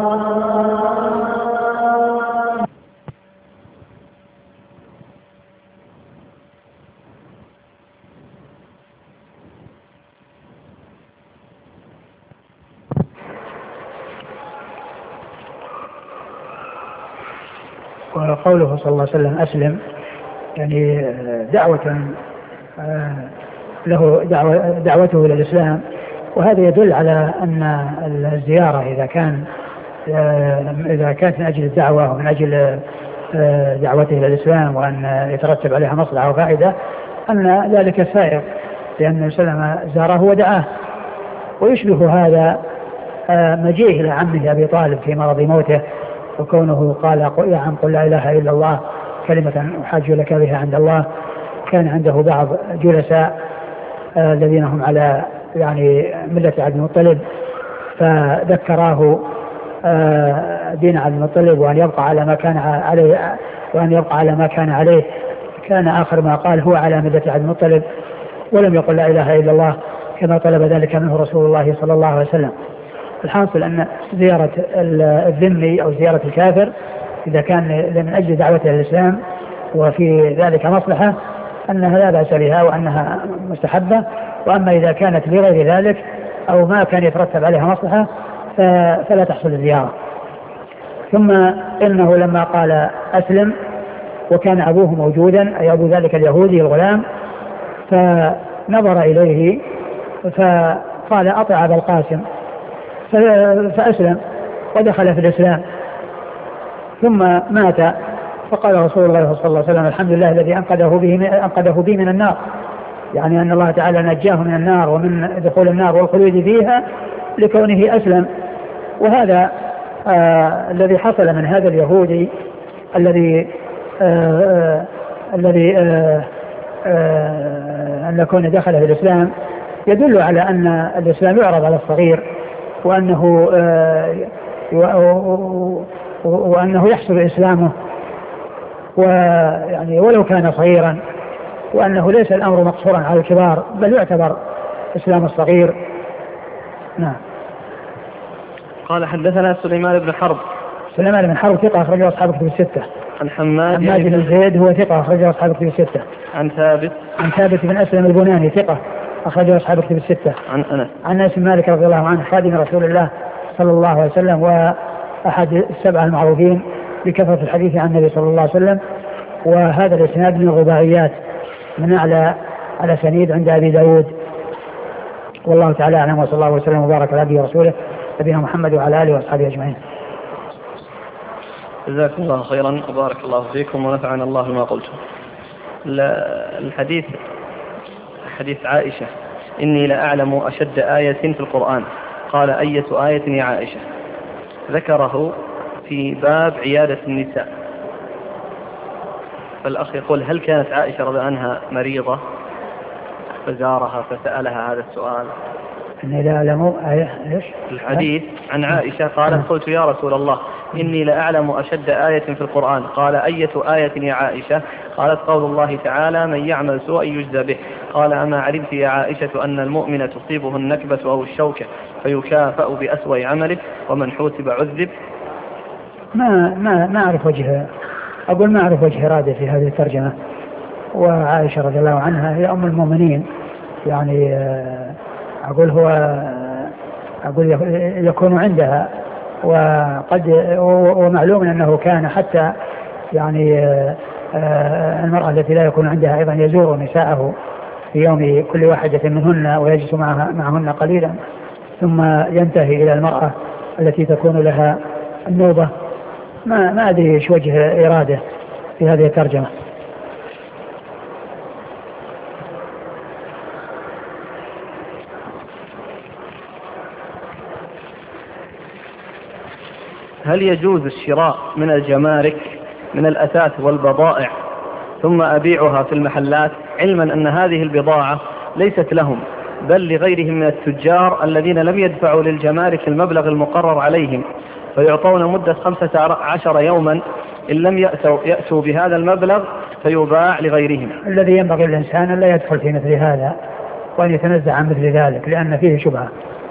وقوله صلى الله عليه وسلم أسلم يعني دعوة له دعوته إلى الإسلام. وهذا يدل على أن الزيارة إذا كانت من أجل الدعوة ومن أجل دعوته إلى الإسلام وأن يترتب عليها مصلحة وفائدة أن ذلك سائر، لأن النبي صلى الله عليه وسلم زاره ودعاه. ويشبه هذا مجيء إلى عمه أبي طالب في مرض موته وكونه قال: يا عم قل لا إله إلا الله كلمة أحاج لك بها عند الله. كان عنده بعض جلساء الذين هم على يعني ملة عبد المطلب فذكراه دين عبد المطلب وأن يبقى على ما كان عليه كان آخر ما قال: هو على ملة عبد المطلب، ولم يقل لا إله إلا الله كما طلب ذلك منه رسول الله صلى الله عليه وسلم. الحاصل أن زيارة الذمي أو زيارة الكافر إذا كان من أجل دعوته الإسلام وفي ذلك مصلحة أنها لا بأس بها وأنها مستحبة. وأما إذا كانت لغير ذلك أو ما كان يترتب عليها مصلحة فلا تحصل الزيارة. ثم إنه لما قال أسلم وكان أبوه موجودا، أي أبو ذلك اليهودي الغلام، فنظر إليه فقال: أطع أبا القاسم. فأسلم ودخل في الإسلام ثم مات. فقال رسول الله صلى الله عليه وسلم: الحمد لله الذي أنقذه بي من النار، يعني أن الله تعالى نجاه من النار ومن دخول النار والخلود فيها لكونه أسلم. وهذا الذي حصل من هذا اليهودي الذي أن يكون دخل في الإسلام يدل على أن الإسلام يعرض على الصغير وأنه يحصل إسلامه ويعني ولو كان صغيرا، وأنه ليس الأمر مقصورا على الكبار بل يعتبر إسلام الصغير. نعم. قال حدثنا سليمان بن حرب. سليمان بن حرب ثقة أخرجه أصحاب كتب الستة. عن حماد بن زيد هو ثقة أخرجه أصحاب كتب الستة. عن ثابت بن أسلم البناني ثقة أخرجه أصحاب كتب الستة. عن أنس بن مالك رضي الله عنه خادم رسول الله صلى الله عليه وسلم وأحد السبعة المعروفين بكثرة الحديث عن النبي صلى الله عليه وسلم. وهذا الإسناد من الرباعيات من أعلى على سنيد عند أبي داود. والله تعالى أعلم، وصلى الله وسلم وبارك على نبينا ورسوله نبينا محمد وعلى آله وأصحابه أجمعين. جزاكم الله خيرا وبارك الله فيكم ونفعنا الله بما قلتم. الحديث حديث عائشة: إني لأعلم أشد آية في القرآن. قال: أية آية يا عائشة؟ ذكره في باب عيادة النساء. فالأخ يقول: هل كانت عائشة رضي عنها مريضة فزارها فسألها هذا السؤال. إني لا أعلم إيش؟ الحديث عن عائشة قالت قلت يا رسول الله إني لأعلم أشد آية في القرآن. قال أية آية يا عائشة؟ قالت قول الله تعالى من يعمل سوءا يجزى به. قال أما علمت يا عائشة أن المؤمن تصيبه النكبة أو الشوكة فيكافأ بأسوأ عمله ومن حوسب عذب؟ ما أعرف وجه، أقول ما أعرف وجه إرادة في هذه الترجمة. وعائشة رضي الله عنها هي أم المؤمنين، يعني أقول يكون عندها، ومعلوم أنه كان حتى يعني المرأة التي لا يكون عندها أيضا يزور نساءه في يوم كل واحدة منهن ويجلس معهن قليلا ثم ينتهي إلى المرأة التي تكون لها النوبة. ما أدري إيش وجه إرادة في هذه الترجمة. هل يجوز الشراء من الجمارك من الأثاث والبضائع ثم أبيعها في المحلات، علما أن هذه البضاعة ليست لهم بل لغيرهم من التجار الذين لم يدفعوا للجمارك المبلغ المقرر عليهم، فيعطون مدة 15 يوما إن لم يأتوا بهذا المبلغ فيباع لغيرهم؟ الذي ينبغي الإنسان أن لا يدخل في مثل هذا وأن يتنزع عن مثل ذلك لأن فيه شبهة.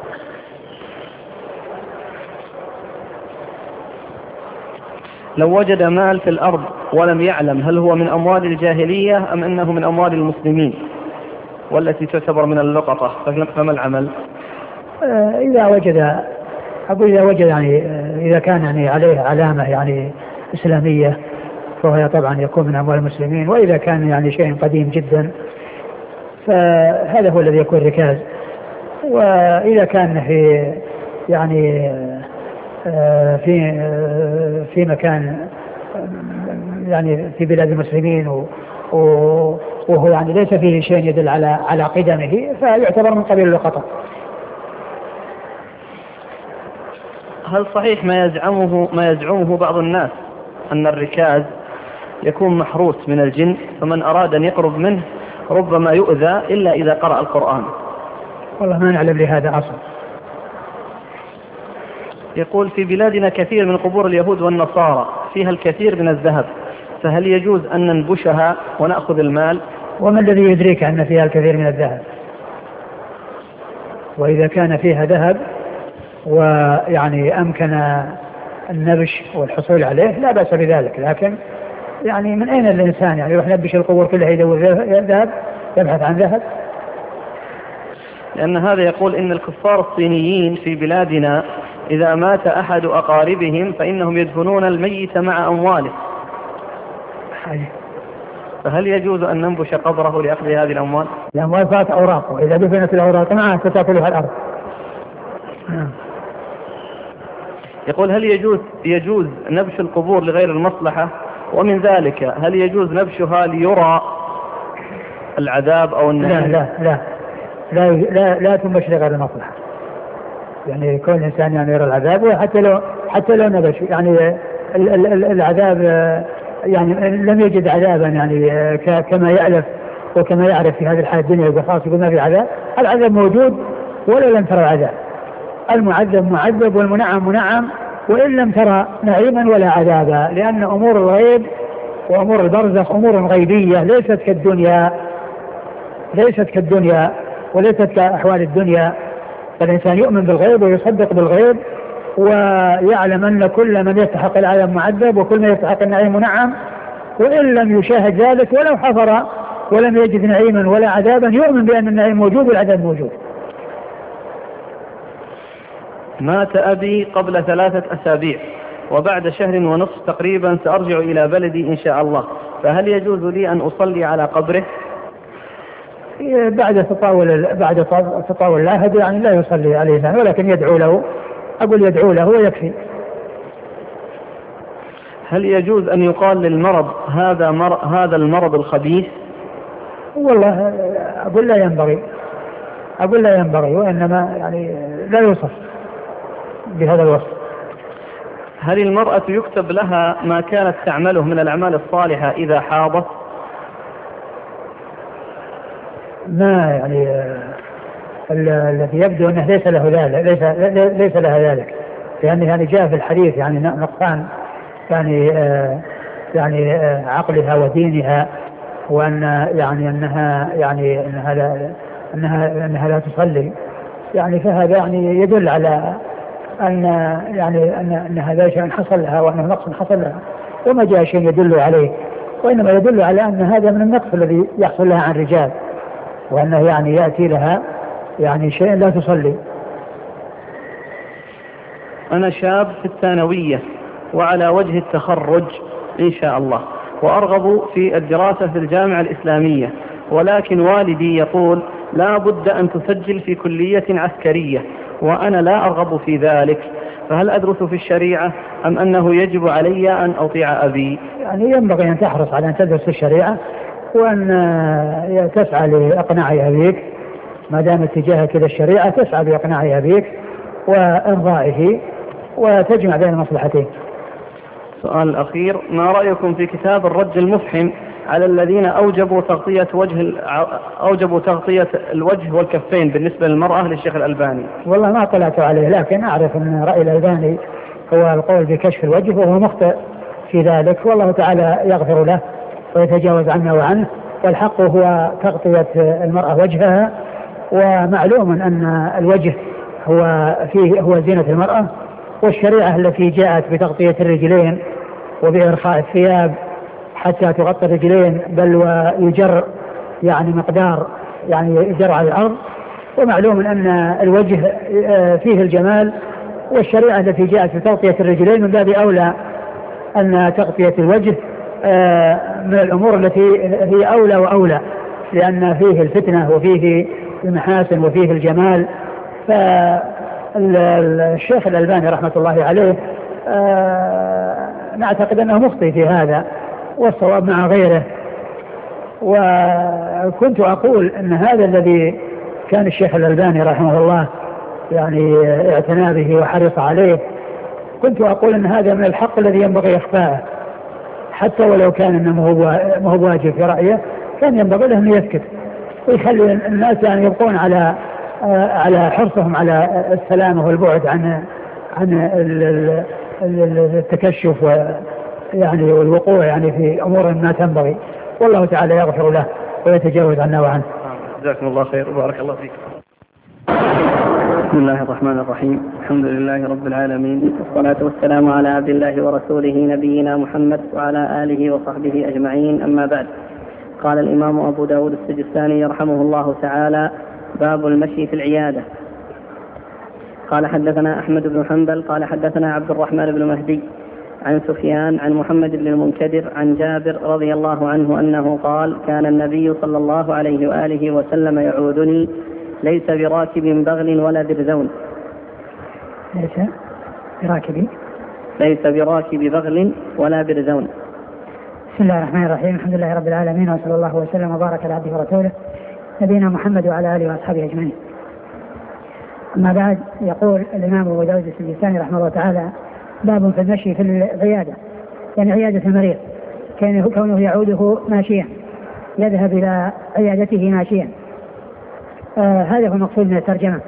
لو وجد مال في الأرض ولم يعلم هل هو من أموال الجاهلية أم أنه من أموال المسلمين والتي تعتبر من اللقطة، فما العمل؟ إذا وجد يعني إذا كان يعني عليه علامة يعني إسلامية فهو طبعا يكون من أموال المسلمين، وإذا كان يعني شيء قديم جدا فهذا هو الذي يكون ركاز. وإذا كان في يعني في مكان يعني في بلاد المسلمين وهو يعني ليس فيه شيء يدل على قدمه فيعتبر من قبيل اللقطة. هل صحيح ما يزعمه بعض الناس أن الركاز يكون محروس من الجن فمن أراد أن يقرب منه ربما يؤذى إلا إذا قرأ القرآن؟ والله ما نعلم لهذا أصلا. يقول في بلادنا كثير من قبور اليهود والنصارى فيها الكثير من الذهب، فهل يجوز أن ننبشها ونأخذ المال؟ وما الذي يدريك أن فيها الكثير من الذهب؟ وإذا كان فيها ذهب ويعني أمكن النبش والحصول عليه لا بأس بذلك، لكن يعني من أين الإنسان يعني يروح ينبش القبور كلها يدور ذهب يبحث عن ذهب؟ لأن هذا يقول إن الكفار الصينيين في بلادنا إذا مات أحد أقاربهم فإنهم يدفنون الميت مع أمواله، فهل يجوز أن ننبش قبره لأخذ هذه الأموال؟ الأموال فات أوراق، وإذا دفنت الأوراق معها ستأكلها الأرض. يقول هل يجوز نبش القبور لغير المصلحة؟ ومن ذلك هل يجوز نبشها ليرى العذاب أو النعيم؟ لا تنبش لغير المصلحة، يعني كل إنسان يعني يرى العذاب، وحتى لو نبش يعني العذاب يعني لم يجد عذابا يعني كما يألف وكما يعرف في هذه الحياة الدنيا يقول خلاص يقول ما في عذاب. العذاب موجود ولو لم ترى عذاب، المعذب معذب والمنعم منعم وإن لم ترى نعيما ولا عذابا، لأن أمور الغيب وأمور البرزخ أمور غيبية ليست كالدنيا وليست كأحوال الدنيا. فالإنسان يؤمن بالغيب ويصدق بالغيب ويعلم أن كل من يستحق العذاب معذب وكل من يستحق النعيم منعم، وإن لم يشاهد ذلك ولو حضر ولم يجد نعيما ولا عذابا يؤمن بأن النعيم موجود والعذاب موجود. مات أبي قبل 3 أسابيع وبعد 1.5 شهر تقريبا سأرجع إلى بلدي إن شاء الله، فهل يجوز لي أن أصلي على قبره؟ بعد تطاول لاهد يعني لا يصلي عليه ولكن يدعو له، أقول يدعو له ويكفي. هل يجوز أن يقال للمرض هذا المرض الخبيث؟ والله أقول لا ينبغي وإنما يعني لا يوصف بهذا الوصف. هل المرأة يكتب لها ما كانت تعمله من الأعمال الصالحة إذا حاضت؟ ما يعني الذي يبدو أنه ليس له ذلك، ليس لها ذلك، لأن يعني جاء في الحديث يعني نقصان يعني عقلها ودينها، وأن يعني أنها لا تصلي، يعني فهذا يعني يدل على أن هذا شيء حصل لها وأنه نقص حصل لها، وما جاء شيء يدل عليه، وإنما يدل على أن هذا من النقص الذي يحصل لها عن الرجال، وأنه يعني يأتي لها يعني شيء لا تصلي. أنا شاب في الثانوية وعلى وجه التخرج إن شاء الله، وأرغب في الدراسة في الجامعة الإسلامية، ولكن والدي يقول لا بد أن تسجل في كلية عسكرية، وأنا لا أرغب في ذلك، فهل أدرس في الشريعة أم أنه يجب علي أن أطيع أبي؟ يعني ينبغي أن تحرص على أن تدرس في الشريعة، وأن تسعى لإقناع أبيك، ما دام اتجاهك إلى الشريعة تسعى لإقناع أبيك وإرضائه وتجمع بين المصلحتين. السؤال الأخير: ما رأيكم في كتاب الرد المفحم على الذين أوجبوا تغطية الوجه والكفين بالنسبة للمرأة للشيخ الألباني؟ والله ما طلعت عليه، لكن أعرف أن رأي الألباني هو القول بكشف الوجه، وهو مخطئ في ذلك، والله تعالى يغفر له ويتجاوز عنا وعنه، والحق هو تغطية المرأة وجهها، ومعلوم أن الوجه هو زينة المرأة، والشريعة التي جاءت بتغطية الرجلين وبإرخاء الثياب حتى تغطي الرجلين بل ويجر يعني مقدار يعني يجر على الأرض، ومعلوم أن الوجه فيه الجمال، والشريعة التي جاءت بتغطية الرجلين من باب أولى أن تغطية الوجه من الأمور التي هي أولى وأولى، لأن فيه الفتنة وفيه المحاسن وفيه الجمال. فالشيخ الألباني رحمة الله عليه نعتقد أنه مخطئ في هذا، والصواب مع غيره. وكنت أقول أن هذا الذي كان الشيخ الألباني رحمه الله يعني اعتنى به وحرص عليه، كنت أقول أن هذا من الحق الذي ينبغي إخفاءه، حتى ولو كان أنه ما هو واجب في رأيه، كان ينبغي له أن يسكت ويخلي الناس يعني يبقون على حرصهم على السلامة والبعد عن التكشف يعني والوقوع يعني في أمور ما تنبغي، والله تعالى يغفر له ويتجاوز عنا وعنه. جزاكم الله خير وبارك الله فيك. بسم الله الرحمن الرحيم، الحمد لله رب العالمين، والصلاة والسلام على عبد الله ورسوله نبينا محمد وعلى آله وصحبه أجمعين، أما بعد. قال الإمام أبو داود السجستاني رحمه الله تعالى: باب المشي في العيادة. قال حدثنا أحمد بن حنبل قال حدثنا عبد الرحمن بن مهدي عن سفيان عن محمد بن المنكدر عن جابر رضي الله عنه أنه قال: كان النبي صلى الله عليه وآله وسلم يعودني ليس براكب بغل ولا برزون. ليس براكب بغل ولا برزون. بسم الله الرحمن الرحيم، الحمد لله رب العالمين، وصلى الله وسلم وبارك على عبده ورسوله نبينا محمد وعلى آله وأصحابه أجمعين. أما بعد، يقول الإمام أبو داود السجستاني رحمه الله تعالى: باب في المشي في العيادة، يعني عيادة المريض، كونه يعوده ماشيا، يذهب إلى عيادته ماشيا. هذا هو المقصود من الترجمة.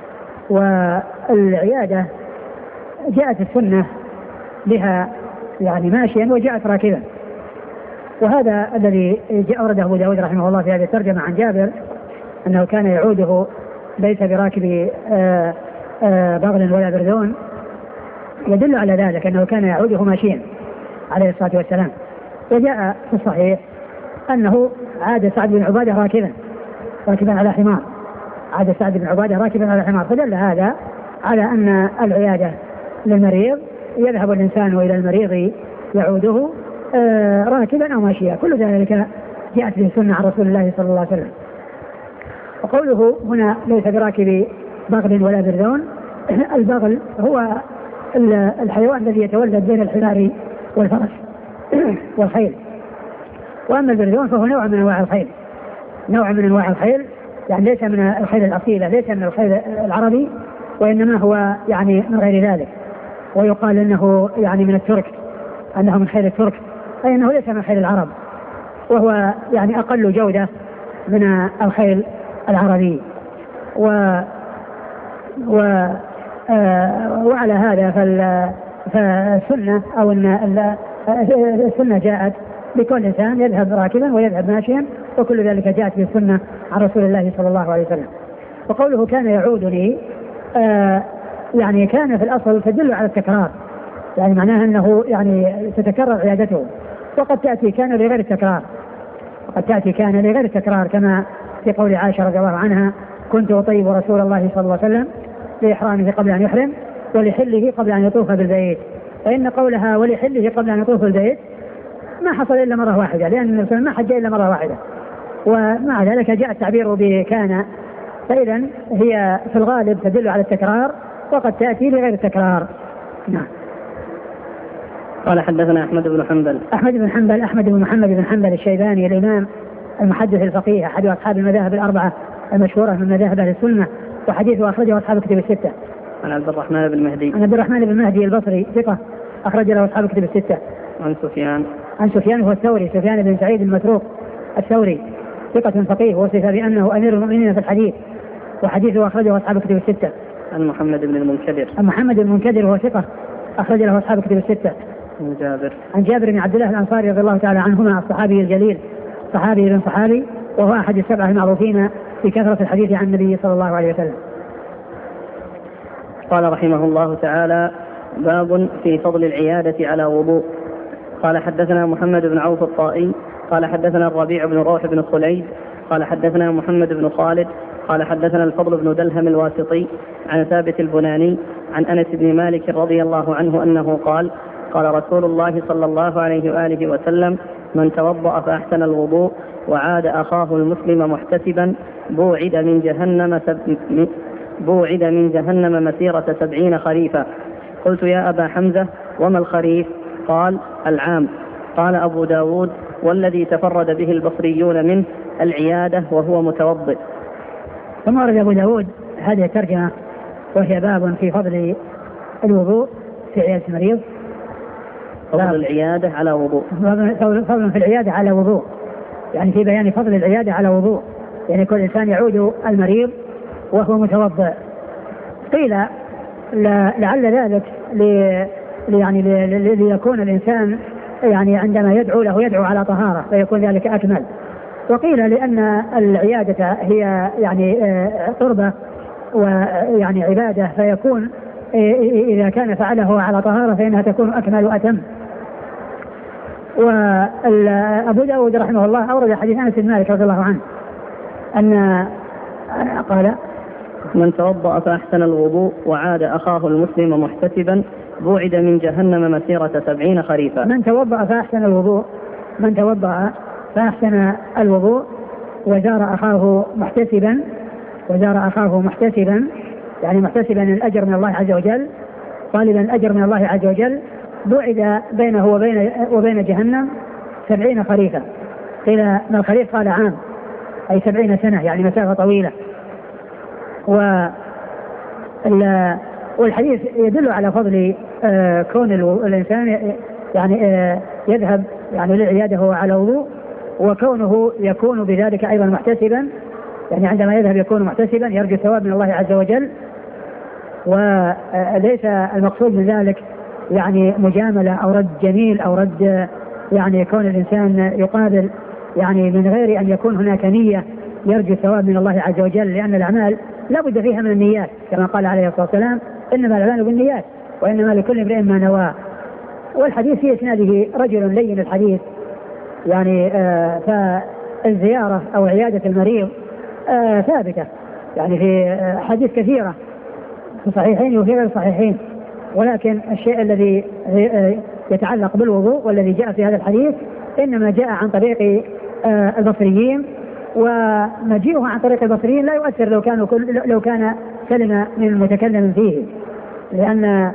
والعيادة جاءت السنة بها يعني ماشيا وجاءت راكبا، وهذا الذي أورده أبو داود رحمه الله في هذه الترجمة عن جابر أنه كان يعوده ليس براكب بغل ولا برزون، يدل على ذلك أنه كان يعوده ماشيا عليه الصلاة والسلام. وجاء في الصحيح أنه عاد سعد بن عبادة راكبا على حمار، عاد سعد بن عبادة راكبا على حمار، فدل هذا على أن العيادة للمريض يذهب الإنسان إلى المريض يعوده راكبا أو ماشيا، كل ذلك جاءت به سنة عن رسول الله صلى الله عليه وسلم. وقوله هنا ليس براكب بغل ولا برزون، البغل هو الحيوان الذي يتولد بين الحمار والفرس والخيل، وأما البرزون فهو نوع من أنواع الخيل، يعني ليس من الخيل الأصيلة، ليس من الخيل العربي، وإنما هو يعني من غير ذلك. ويقال أنه يعني من الترك، أنه من خيل الترك، أي أنه ليس من خيل العرب، وهو يعني أقل جودة من الخيل العربي. وعلى هذا فالسنة أو السنة جاءت بكل إنسان يذهب راكبا ويذهب ماشيا، وكل ذلك جاءت بالسنة عن رسول الله صلى الله عليه وسلم. وقوله كان يعودني يعني كان في الأصل تدل على التكرار، يعني معناها أنه يعني تتكرر عيادته، وقد تأتي كان لغير التكرار، وقد تأتي كان لغير التكرار كما في قول عائشة رضي الله عنها كنت أطيب رسول الله صلى الله عليه وسلم لإحرامه قبل أن يحرم ولحله قبل أن يطوف بالبيت. فإن قولها ولحله قبل أن يطوف بالبيت ما حصل إلا مرة واحدة، لأن النبي ما حج إلا مرة واحدة، ومع ذلك جاء التعبير بكان، فإذا هي في الغالب تدل على التكرار وقد تأتي لغير التكرار. نعم. قال حدثنا أحمد بن حنبل أحمد بن محمد بن حنبل الشيباني الإمام المحدث الفقيه أحد أصحاب المذاهب الأربعة المشهورة من مذاهب أهل السنة، وحديثه أخرجه أصحاب الكتب الستة. عن عبد الرحمن بن مهدي البصري ثقة أخرج له أصحاب الكتب الستة. عن سفيان هو الثوري، سفيان بن سعيد المتروك الثوري ثقة فقيه، وصف بأنه أمير المؤمنين في الحديث، وحديثه أخرجه أصحاب الكتب الستة. عن محمد بن المنكدر وهو ثقة أخرج له أصحاب الكتب الستة. عن جابر بن عبد الله الأنصاري رضي الله تعالى عنهما الصحابي الجليل، صحابي بن صحابي، وهو أحد السبعة المعروفين في كثرة الحديث عن النبي صلى الله عليه وسلم. قال رحمه الله تعالى: باب في فضل العيادة على وضوء. قال حدثنا محمد بن عوف الطائي قال حدثنا الربيع بن روح بن خليد قال حدثنا محمد بن خالد قال حدثنا الفضل بن دلهم الواسطي عن ثابت البناني عن أنس بن مالك رضي الله عنه أنه قال: قال رسول الله صلى الله عليه وآله وسلم: من توضأ فأحسن الوضوء وعاد أخاه المسلم محتسبا بوعد من جهنم مسيرة 70 خريفا. قلت: يا أبا حمزة وما الخريف؟ قال: العام. قال أبو داود: والذي تفرد به البصريون منه العيادة وهو متوضئ. ثم ورد أبو داود هذه الترجمة، وهي باب في فضل الوضوء في عيادة المريض. فضل العيادة على وضوء، فضل في العيادة على وضوء، يعني في بيان فضل العيادة على وضوء، يعني كل إنسان يعود المريض وهو متوضئ. قيل لعل ذلك ليكون الإنسان يعني عندما يدعو له يدعو على طهارة فيكون ذلك أكمل. وقيل لأن العيادة هي يعني قربة ويعني عبادة، فيكون إذا كان فعله على طهارة فإنها تكون أكمل وأتم. وأبو داود رحمه الله أورد حديث أنس بن مالك رضي الله عنه أن قال: من توضأ فأحسن الوضوء وعاد أخاه المسلم محتسبا بوعد من جهنم مسيرة 70 خريفا. من توضأ فأحسن الوضوء وزار أخاه محتسبا يعني محتسبا الأجر من الله عز وجل، طالبا الأجر من الله عز وجل، بعد بينه وبين جهنم 70 خريفا. قيل ما الخريف؟ قال عام، أي 70 سنة، يعني مسافة طويلة. والحديث يدل على فضل كون الإنسان يعني يذهب يعني للعيادة هو على وضوء، وكونه يكون بذلك أيضا محتسبا، يعني عندما يذهب يكون محتسبا يرجو الثواب من الله عز وجل. وليس المقصود من ذلك يعني مجاملة أو رد جميل أو رد يعني كون الإنسان يقابل يعني من غير أن يكون هناك نية يرجو الثواب من الله عز وجل، لأن الأعمال لا بد فيها من النيات، كما قال عليه الصلاة والسلام: إنما الأعمال بالنيات وإنما لكل امرئ ما نوى. والحديث في إسناده رجل لين الحديث، يعني فالزيارة أو عيادة المريض ثابتة يعني في حديث كثيرة في صحيحين وفي غير صحيحين، ولكن الشيء الذي يتعلق بالوضوء والذي جاء في هذا الحديث إنما جاء عن طريق البصريين، ومجيئه عن طريق البصريين لا يؤثر لو كان كلمة من المتكلم فيه، لأن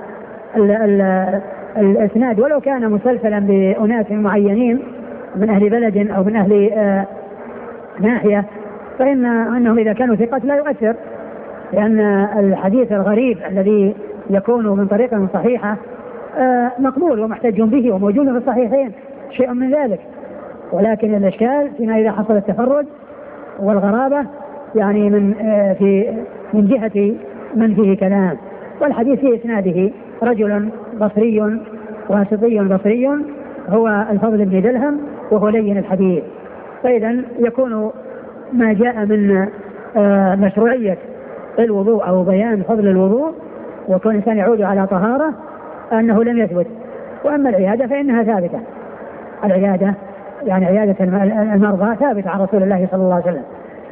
الإسناد ولو كان مسلسلا بأناس معينين من أهل بلد أو من أهل ناحية فإنهم إذا كانوا ثقات لا يؤثر، لأن الحديث الغريب الذي يكون من طريقة صحيحة مقبول ومحتج به وموجود في الصحيحين شيء من ذلك. ولكن الإشكال فيما إذا حصل التفرد والغرابة يعني من جهة من فيه كلام. والحديث في إسناده رجل بصري واسطي بصري هو الفضل بن دلهم وهو لين الحديث. فإذا يكون ما جاء من مشروعية الوضوء أو بيان فضل الوضوء وكون الإنسان يعود على طهارة أنه لم يثبت. وأما العيادة فإنها ثابتة. العيادة يعني عيادة المرضى ثابتة عن رسول الله صلى الله عليه وسلم.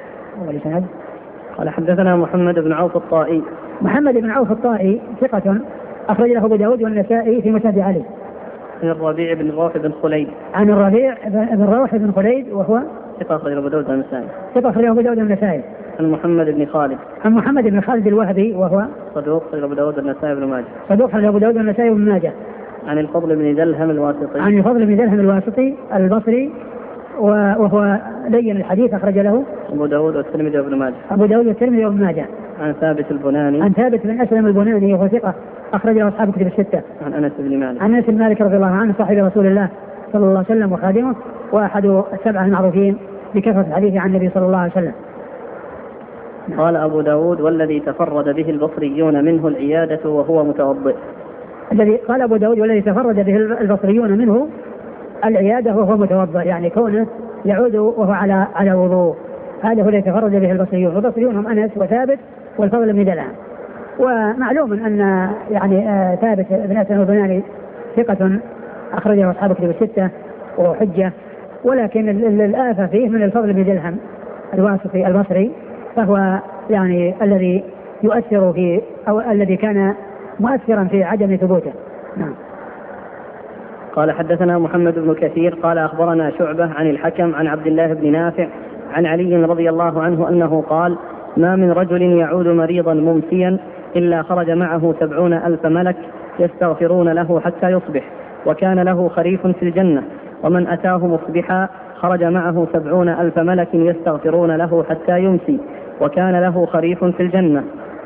قال حدثنا محمد بن عوف الطائي. محمد بن عوف الطائي ثقة أخرج له أبو داود والنسائي في مسند علي. عن الربيع بن روح بن خليد. عن الربيع بن روح بن خليد وهو ثقة أخرج أبو داود والنسائي. ثقة أخرج أبو داود والنسائي. عن محمد بن خالد. عن محمد بن خالد الوهبي وهو صدوق أخرج أبو داود والنسائي بن ماجه. صدوق أخرج أبو داود والنسائي بن ماجه. عن الفضل بن دلهم الواسطي. عن الفضل بن دلهم الواسطي البصري وهو لين الحديث أخرج له أبو داود والترمذي وابن ماجه. أبو داود والترمذي وابن ماجه. عن ثابت البناني. عن ثابت بن أسلم البناني وهو ثقة أخرج له أصحاب كتب الستة. عن أنس بن مالك. عن أنس بن مالك رضي الله عنه صاحب رسول الله صلى الله عليه وسلم وخادمه وأحد السبعة المعروفين بكثرة الحديث عن النبي صلى الله عليه وسلم. قال أبو داود والذي تفرد به البصريون منه العيادة وهو متوضئ. الذي قال أبو داود والذي تفرد به البصريون منه العيادة وهو متوضئ يعني كونه يعود وهو على وضوء. هذا هو الذي تفرد به البصريون. والبصريون هم أنس وثابت والفضل بن دلهم. ومعلوم أن يعني ثابت بن أسلم البناني ثقة أخرجه أصحاب كتب الستة وحجة. ولكن الآفة فيه من الفضل بن دلهم الواسطي البصري فهو يعني الذي يؤثر في أو الذي كان مؤثرا في عدم ثبوته. نعم. قال حدثنا محمد بن كثير قال أخبرنا شعبة عن الحكم عن عبد الله بن نافع عن علي رضي الله عنه أنه قال ما من رجل يعود مريضا ممسيا إلا خرج معه 70,000 ملك يستغفرون له حتى يصبح وكان له خريف في الجنة ومن أتاه مصبحا خرج معه 70,000 ملك يستغفرون له حتى يمسي وكان له خريف في الجنة.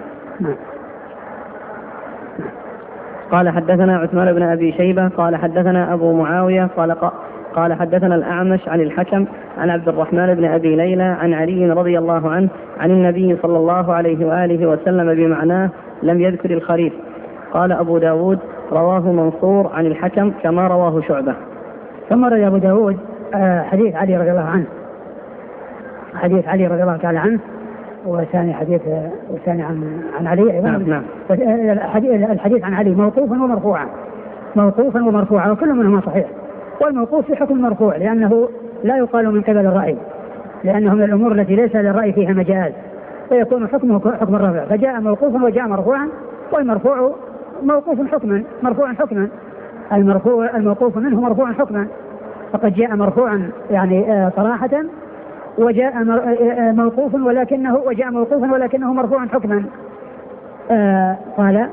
قال حدثنا عثمان بن أبي شيبة قال حدثنا أبو معاوية قال حدثنا الأعمش عن الحكم عن عبد الرحمن بن أبي ليلى عن علي رضي الله عنه عن النبي صلى الله عليه وآله وسلم بمعناه لم يذكر الخريف. قال أبو داود رواه منصور عن الحكم كما رواه شعبة. ثم روى أبو داود حديث علي رضي الله عنه حديث علي رضي الله تعالى عنه وثاني حديث وثاني عن علي. نعم. الحديث عن علي موقوفا ومرفوعا وكل منهما صحيح. والموقوف في حكم المرفوع لأنه لا يقال من قبل الرأي لأنه من الأمور التي ليس للرأي فيها مجال فيكون حكمه حكم الرفع فجاء موقوفا وجاء مرفوعا. والمرفوع موقوف حكما مرفوع حكما. الموقوف منه مرفوع حكما فقد جاء مرفوعا يعني صراحة وجاء موقوفا ولكنه مرفوعا حكما. قال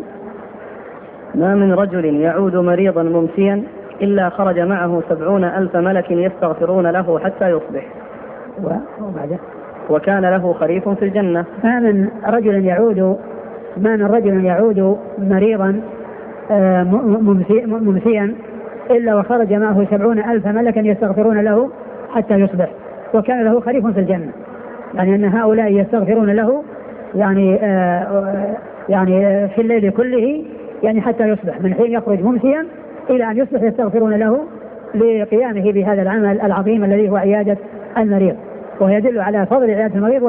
ما من رجل يعود مريضا ممسيا إلا خرج معه 70,000 ملك يستغفرون له حتى يصبح وكان له خريف في الجنة. ما من رجل يعود مريضا ممسيا إلا وخرج معه 70,000 ملكا يستغفرون له حتى يصبح وكان له خريف في الجنة. يعني أن هؤلاء يستغفرون له يعني في الليل كله يعني حتى يصبح من حين يخرج ممسيا إلى أن يصبح يستغفرون له لقيامه بهذا العمل العظيم الذي هو عيادة المريض. ويدل على فضل عيادة المريض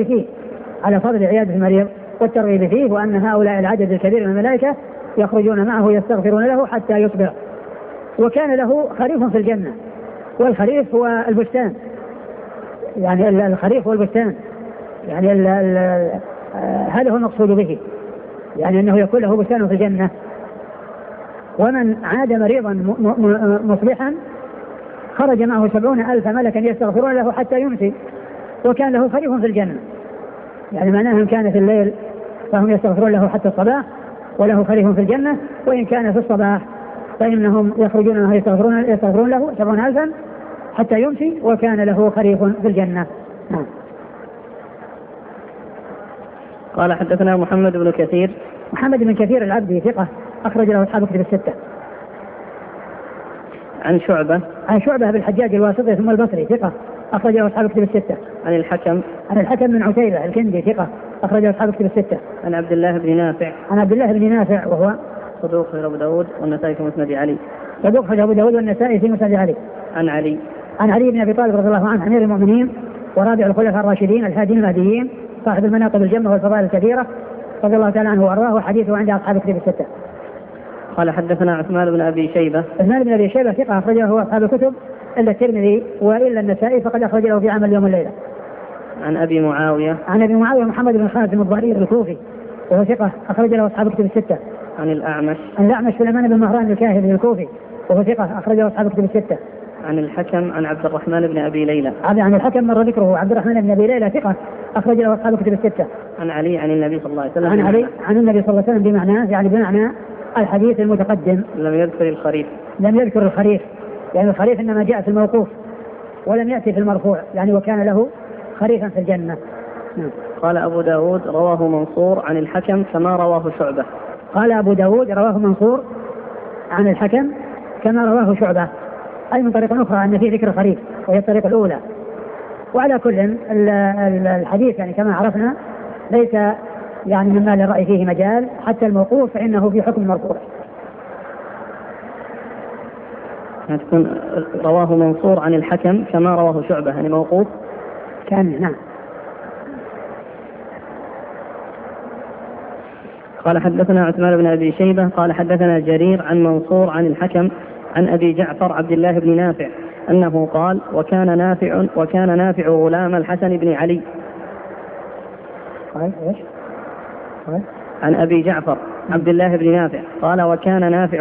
والترغيب فيه وأن هؤلاء العدد الكبير من الملائكة يخرجون معه يستغفرون له حتى يصبح وكان له خريف في الجنة. والخريف هو البستان يعني الخريف هو البستان يعني هذا هو المقصود به يعني أنه يكون له بستان في الجنة. ومن عاد مريضا مصبحا خرج معه 70,000 ملكا يستغفرون له حتى يمسي وكان له خريف في الجنة. يعني معناه كان في الليل فهم يستغفرون له حتى الصباح وله خريف في الجنة وإن كان في الصباح فإنهم يخرجون يستغفرون له 70,000 حتى يمسي وكان له خريف في الجنة. قال حدثنا محمد بن كثير العبدي ثقة أخرج له أصحاب كتب الستة. عن شعبة بالحجاج الواسطي ثم البصري ثقة أخرجه أصحاب الكتب الستة. عن الحكم. عن الحكم بن عتيبة الكندي ثقة أخرجه أصحاب الكتب الستة. عن عبد الله بن نافع. عن عبد الله بن نافع وهو صدوق في أبو داود والنسائي في مسند علي. صدوق في أبو داود والنسائي في مسند علي. عن علي. عن علي بن أبي طالب رضي الله عنه أمير المؤمنين ورابع الخلفاء الراشدين الهادين المهديين صاحب المناقب الجمة والفضائل الكثيرة رضي الله تعالى عنه وأرضاه وحديثه عند أصحاب الكتب الستة. قال حدثنا عثمان بن أبي شيبة. عثمان بن أبي شيبة ثقة أخرجه هو أصحاب الكتب إلا الترمذي وإلا النسائي فقد أخرج له في عمل اليوم والليلة. عن أبي معاوية. عن أبي معاوية محمد بن خالد الضرير الكوفي وهو ثقة أخرج له أصحاب الكتب الستة. عن الأعمش. عن الأعمش سليمان بن مهران الكاهلي الكوفي وهو ثقة أخرج له أصحاب الكتب الستة. عن الحكم عن عبد الرحمن بن أبي ليلى. عن الحكم مر ذكره عبد الرحمن بن أبي ليلى ثقة أخرج له أصحاب الكتب الستة. عن علي عن النبي صلى الله عليه وسلم. عن علي عن النبي صلى الله عليه وسلم بمعناه يعني بمعنى الحديث المتقدم. لم يذكر الخريف. لم يذكر الخريف يعني الخريف إنما جاء في الموقوف ولم يأتي في المرفوع يعني وكان له خريفا في الجنة. قال أبو داود رواه منصور عن الحكم كما رواه شعبة. قال أبو داود رواه منصور عن الحكم كما رواه شعبة أي من طريق أخرى أن فيه ذكر خريف وهي الطريقة الأولى. وعلى كل الحديث يعني كما عرفنا ليس يعني مما للرأي فيه مجال حتى الموقوف فإنه في حكم المرفوع. تكون رواه منصور عن الحكم كما رواه شعبة يعني موقوف كان. نعم. قال حدثنا عثمان بن أبي شيبة قال حدثنا جرير عن منصور عن الحكم عن أبي جعفر عبد الله بن نافع أنه قال وكان نافع غلام الحسن بن علي. قال إيش؟ قال عن أبي جعفر عبد الله بن نافع قال وكان نافع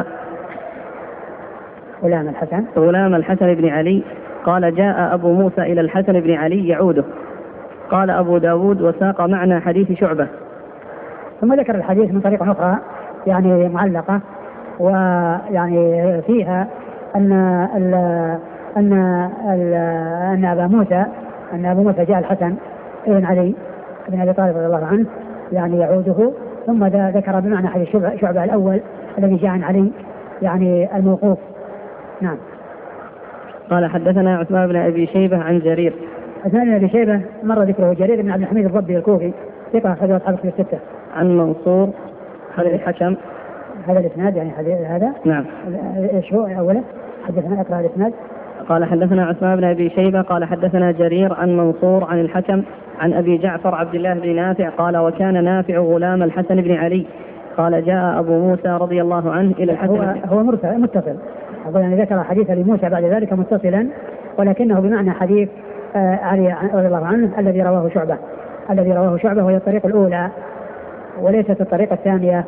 غلام الحسن بن علي قال جاء أبو موسى إلى الحسن بن علي يعوده. قال أبو داود وساق معنى حديث شعبة. ثم ذكر الحديث من طريقة أخرى يعني معلقة ويعني فيها أن أبا موسى جاء الحسن بن علي بن أبي طالب رضي الله عنه يعني يعوده ثم ذكر بمعنى حديث شعبة الأول الذي جاء عن علي يعني الموقوف. نعم. قال حدثنا عثمان بن أبي شيبة عن جرير. عثمان بن أبي شيبة مر ذكره جرير بن عبد الحميد الضبي الكوفي ثقة أخرجه أصحاب الكتب الستة. عن منصور هذا الحكم هذا الإسناد يعني هذا. نعم. إيش هو أوله؟ حدثنا أقرأ الإسناد. قال حدثنا عثمان بن أبي شيبة قال حدثنا جرير عن منصور عن الحكم عن أبي جعفر عبد الله بن نافع قال وكان نافع غلام الحسن بن علي قال جاء أبو موسى رضي الله عنه إلى الحسن. هو متصل أظن أن ذكر حديث لموسى بعد ذلك متصلا ولكنه بمعنى حديث علي رضي الله عنه الذي رواه شعبة وهي الطريقة الأولى وليست الطريقة الثانية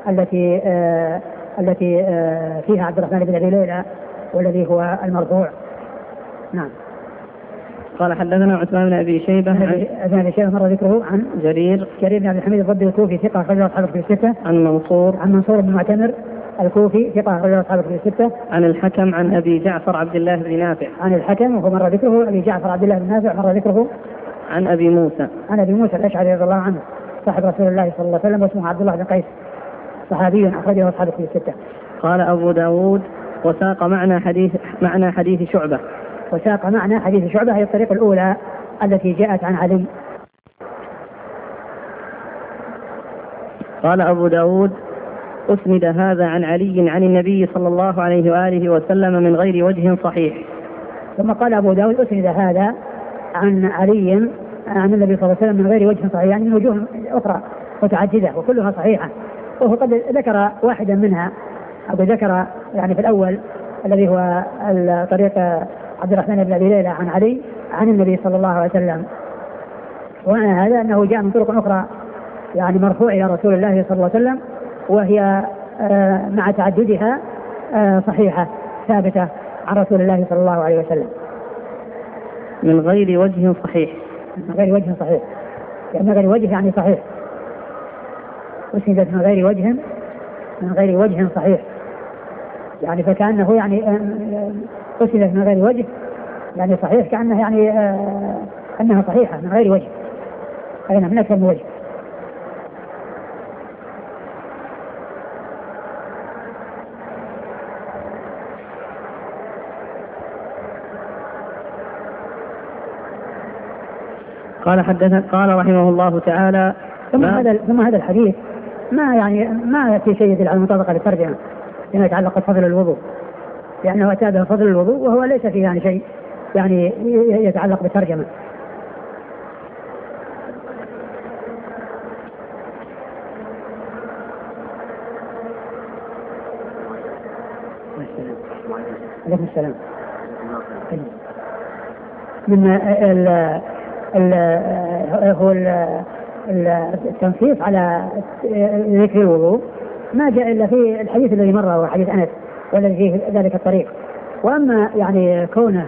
التي فيها عبد الرحمن بن أبي ليلى والذي هو المرفوع. نعم. قال حدثنا عثمان بن أبي شيبة مر ذكره عن جرير بن عبد الحميد الضبي الكوفي ثقة أخرجه أصحاب الكتب الستة. عن منصور بن معتمر الكوفي ثقة أخرجه أصحاب الكتب الستة. عن الحكم عن أبي جعفر عبد الله بن نافع. عن الحكم وهو مر ذكره أبي جعفر عبد الله بن نافع مر ذكره. عن أبي موسى الأشعري رضي الله عنه صاحب رسول الله صلى الله عليه وسلم واسمه عبد الله بن قيس صحابي أخرجه أصحاب الكتب الستة. قال أبو داود وساق معنى حديث شعبة. هي الطريقة الأولى التي جاءت عن علي. قال أبو داود أسند هذا عن علي عن النبي صلى الله عليه وآله وسلم من غير وجه صحيح. ثم قال أبو داود أسند هذا عن علي عن النبي صلى الله عليه وسلم من غير وجه صحيح يعني من وجوه أخرى متعددة وكلها صحيحة وهو قد ذكر واحدا منها أو ذكر يعني في الأول الذي هو طريق عبد الرحمن بن أبي ليلى عن علي عن النبي صلى الله عليه وسلم ومعنى هذا أنه جاء من طرق أخرى يعني مرفوع إلى رسول الله صلى الله عليه وسلم وهي مع تعددها صحيحة ثابتة عن رسول الله صلى الله عليه وسلم من غير وجه صحيح يعني من غير وجه يعني صحيح أسندت من غير وجه صحيح يعني فكأنه يعني أسندت من غير وجه يعني صحيح كأنه يعني أنها صحيحة من غير وجه أين من أكثر من وجه. قال رحمه الله تعالى ثم هذا الحديث ما في شيء يدل على المطابقة للترجمة فيما يتعلق بفضل الوضوء، لأنه أتى به فضل الوضوء وهو ليس فيه شيء يتعلق بالترجمة. عليكم السلام. من هو التنصيص على ذكر الوضوء ما جاء إلا في الحديث الذي مر هو حديث أنس والذي فيه ذلك الطريق. وأما كونه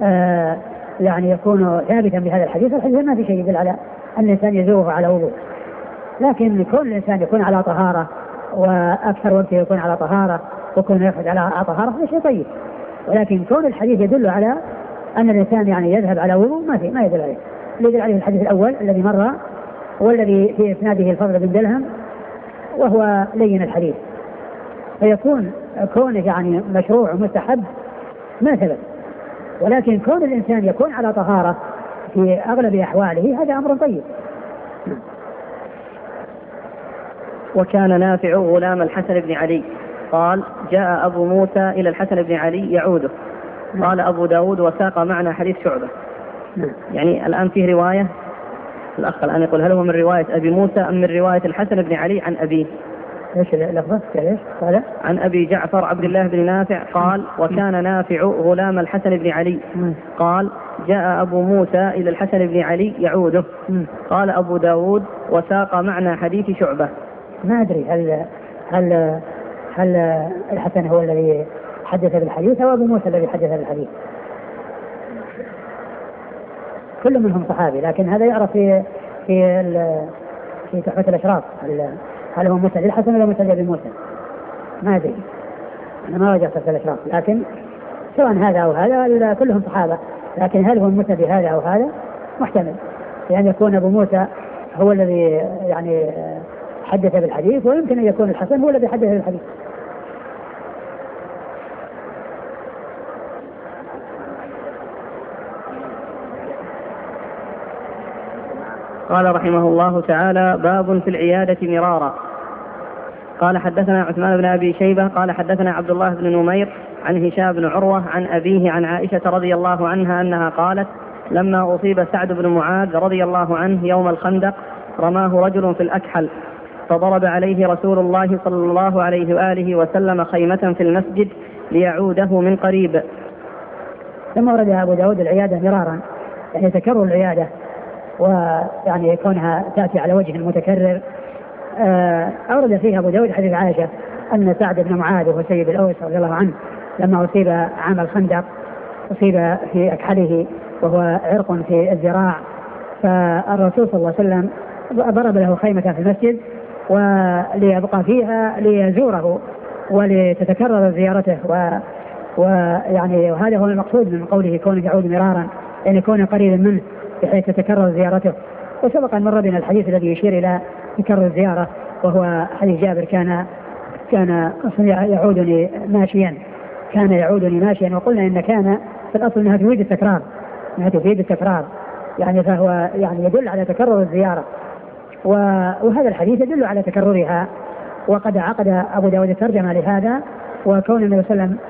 يكون ثابتا بهذا الحديث ما في شيء يدل على أن الإنسان يزوغ على وضوء، لكن كون الإنسان يكون على طهارة وأكثر وقته يكون على طهارة وكون يخرج على طهارة هذا شيء طيب، ولكن كون الحديث يدل على أن الإنسان يذهب على وضوء ما يدل عليه. اللي يدل عليه الحديث الأول الذي مر والذي في إسناده الفضل بن دلهم وهو لين الحديث، فيكون كونه مشروع ومستحب ما ثبت، ولكن كون الإنسان يكون على طهارة في أغلب أحواله هذا أمر طيب. وكان نافع غلام الحسن بن علي قال جاء أبو موسى إلى الحسن بن علي يعوده. قال أبو داود وساق معنا حديث شعبة. يعني الآن فيه رواية الأخ الآن يقول هل هو من رواية أبي موسى أم من رواية الحسن بن علي عن أبيه؟ ايش اللفظ؟ قال عن أبي جعفر عبد الله بن نافع قال وكان نافع غلام الحسن بن علي قال جاء أبو موسى إلى الحسن بن علي يعوده. قال أبو داود وساق معنا حديث شعبة. ما أدري هل الحسن هو الذي حدث بالحديث أو أبو موسى الذي حدث بالحديث؟ كل منهم صحابي، لكن هذا يعرف في تحفة الأشراف هل هو مسند الحسن ولا مسند أبي موسى؟ ما أدري، أنا ما وجدت تحفة الأشراف، لكن سواء هذا أو هذا كلهم صحابة، لكن هل هو مسند هذا أو هذا محتمل، يعني يكون أبو موسى هو الذي حدث بالحديث، ويمكن أن يكون الحسن هو الذي حدث بالحديث. قال رحمه الله تعالى باب في العيادة مرارا. قال حدثنا عثمان بن أبي شيبة قال حدثنا عبد الله بن نمير عن هشام بن عروة عن أبيه عن عائشة رضي الله عنها أنها قالت لما أصيب سعد بن معاذ رضي الله عنه يوم الخندق رماه رجل في الأكحل فضرب عليه رسول الله صلى الله عليه وآله وسلم خيمة في المسجد ليعوده من قريب. ثم ورد أبو داود العيادة مرارا، يعني تكرر العيادة ويعني كونها تأتي على وجه متكرر. أورد فيها أبو داود حديث عائشة أن سعد بن معاذ وهو سيد الأوس رضي الله عنه لما أصيب عام الخندق أصيب في أكحله وهو عرق في الذراع، فالرسول صلى الله عليه وسلم ضرب له خيمة في المسجد وليبقى فيها ليزوره ولتتكرر زيارته، وهذا هو المقصود من قوله كون يعود مرارا، يعني يكون قريبا منه بحيث تتكرر زيارته. وسبق أن مر بنا الحديث الذي يشير إلى تكرر الزيارة وهو حديث جابر كان يعودني ماشيا، وقلنا إن كان في الأصل أنها تفيد التكرار، يعني فهو يعني يدل على تكرر الزيارة، وهذا الحديث يدل على تكررها. وقد عقد أبو داود الترجمة لهذا، وكون النبي صلى الله عليه وسلم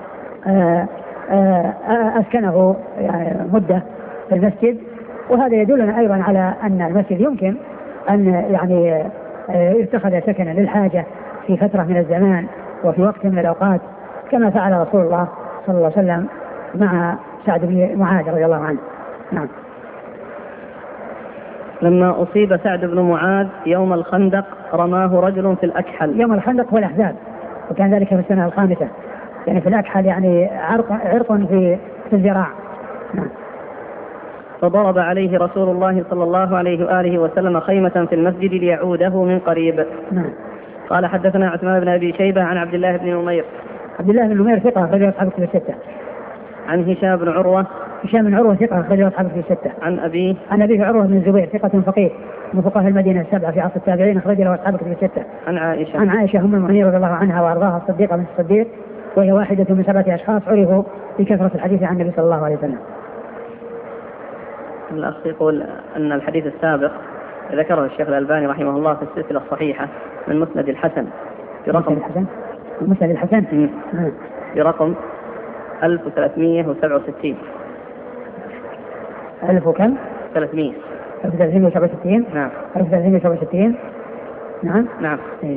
أسكنه مدة في المسجد، وهذا يدلنا أيضا على أن المسجد يمكن أن يتخذ سكنا للحاجة في فترة من الزمان وفي وقت من الأوقات، كما فعل رسول الله صلى الله عليه وسلم مع سعد بن معاذ رضي الله عنه. نعم. لما أصيب سعد بن معاذ يوم الخندق رماه رجل في الأكحل. يوم الخندق والأحزاب، وكان ذلك في السنة الخامسة، يعني في الأكحل يعني عرق في الذراع. نعم. فضرب عليه رسول الله صلى الله عليه وآله وسلم خيمة في المسجد ليعوده من قريب. نعم. قال حدثنا عثمان بن أبي شيبة عن عبد الله بن نمير. عبد الله بن نمير ثقة أخرجه أصحاب الكتب الستة. عن هشام بن عروة. هشام بن عروة ثقة أخرجه أصحاب الكتب الستة. عن أبيه عروة بن الزبير ثقة فقيه من فقهاء المدينة السبعة في عصر التابعين، أخرجه أصحاب الكتب الستة. عن عائشة أم المؤمنين رضي الله عنها وأرضاها الصديقة بنت الصديق، وهي واحدة من 7 أشخاص عرفوا بكثرة الحديث عن النبي صلى الله عليه وسلم. الأخ يقول أن الحديث السابق ذكره الشيخ الألباني رحمه الله في السلسلة الصحيحة من مسند الحسن مسند الحسن برقم 1367. 1000 وكم؟ 300. 1367. نعم. 1367. نعم.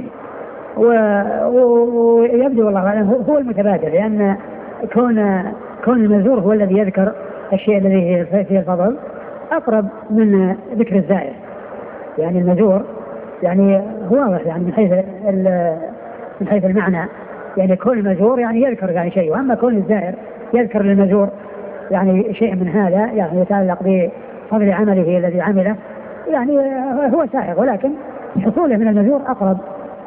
ويبدو والله أعلم هو المتبادل، لأن كون المزور هو الذي يذكر الشيء الذي فيه الفضل أقرب من ذكر الزائر. يعني المزور يعني هو واضح يعني من حيث المعنى، يعني كل المزور يعني يذكر يعني شيء، وأما كون الزائر يذكر للمزور يعني شيء من هذا يعني يتعلق بفضل عمله الذي عمله، يعني هو سائغ، ولكن حصوله من المزور أقرب.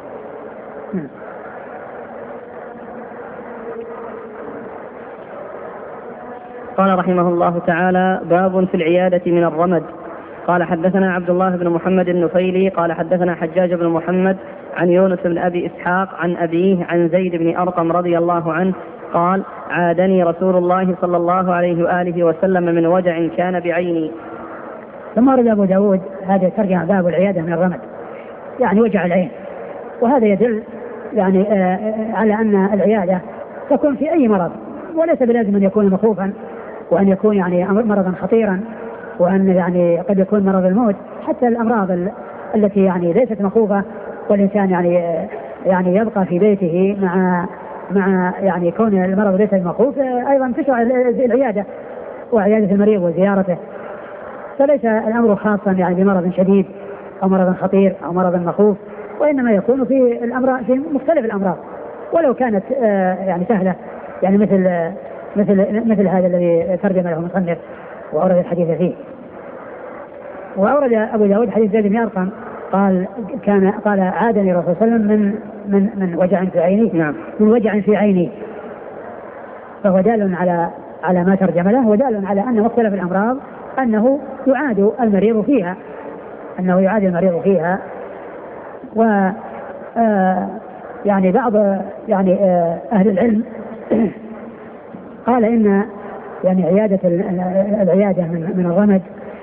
قال رحمه الله تعالى: باب في العيادة من الرمد. قال حدثنا عبد الله بن محمد النفيلي قال حدثنا حجاج بن محمد عن يونس بن أبي إسحاق عن أبيه عن زيد بن أرقم رضي الله عنه قال: عادني رسول الله صلى الله عليه وآله وسلم من وجع كان بعيني. ثم ورد أبو داود هذا ترجع باب العيادة من الرمد، يعني وجع العين، وهذا يدل يعني على أن العيادة تكون في أي مرض، وليس بلازم أن يكون مخوفا وأن يكون يعني مرضا خطيرا، وأن يعني قد يكون مرض الموت. حتى الأمراض التي يعني ليست مخوفة والإنسان يعني يبقى في بيته مع يعني كون المرض ليس مخوف، أيضا تشرع العيادة وعيادة المريض وزيارته. فليس الأمر خاصا يعني بمرض شديد أو مرض خطير أو مرض مخوف، وإنما يكون في الأمراض في مختلف الأمراض ولو كانت يعني سهلة، يعني مثل هذا الذي ترجم له المصنف وأورد الحديث فيه. وأورد أبو داود حديث زيد بن أرقم قال عادني الرسول صلى الله عليه وسلم من وجع في عيني. نعم. من وجع في عيني، فهو دال على ما ترجم له، ودال على أن مختلف الأمراض أنه يعاد المريض فيها. و يعني بعض يعني أهل العلم قال إن يعني العيادة من الرمد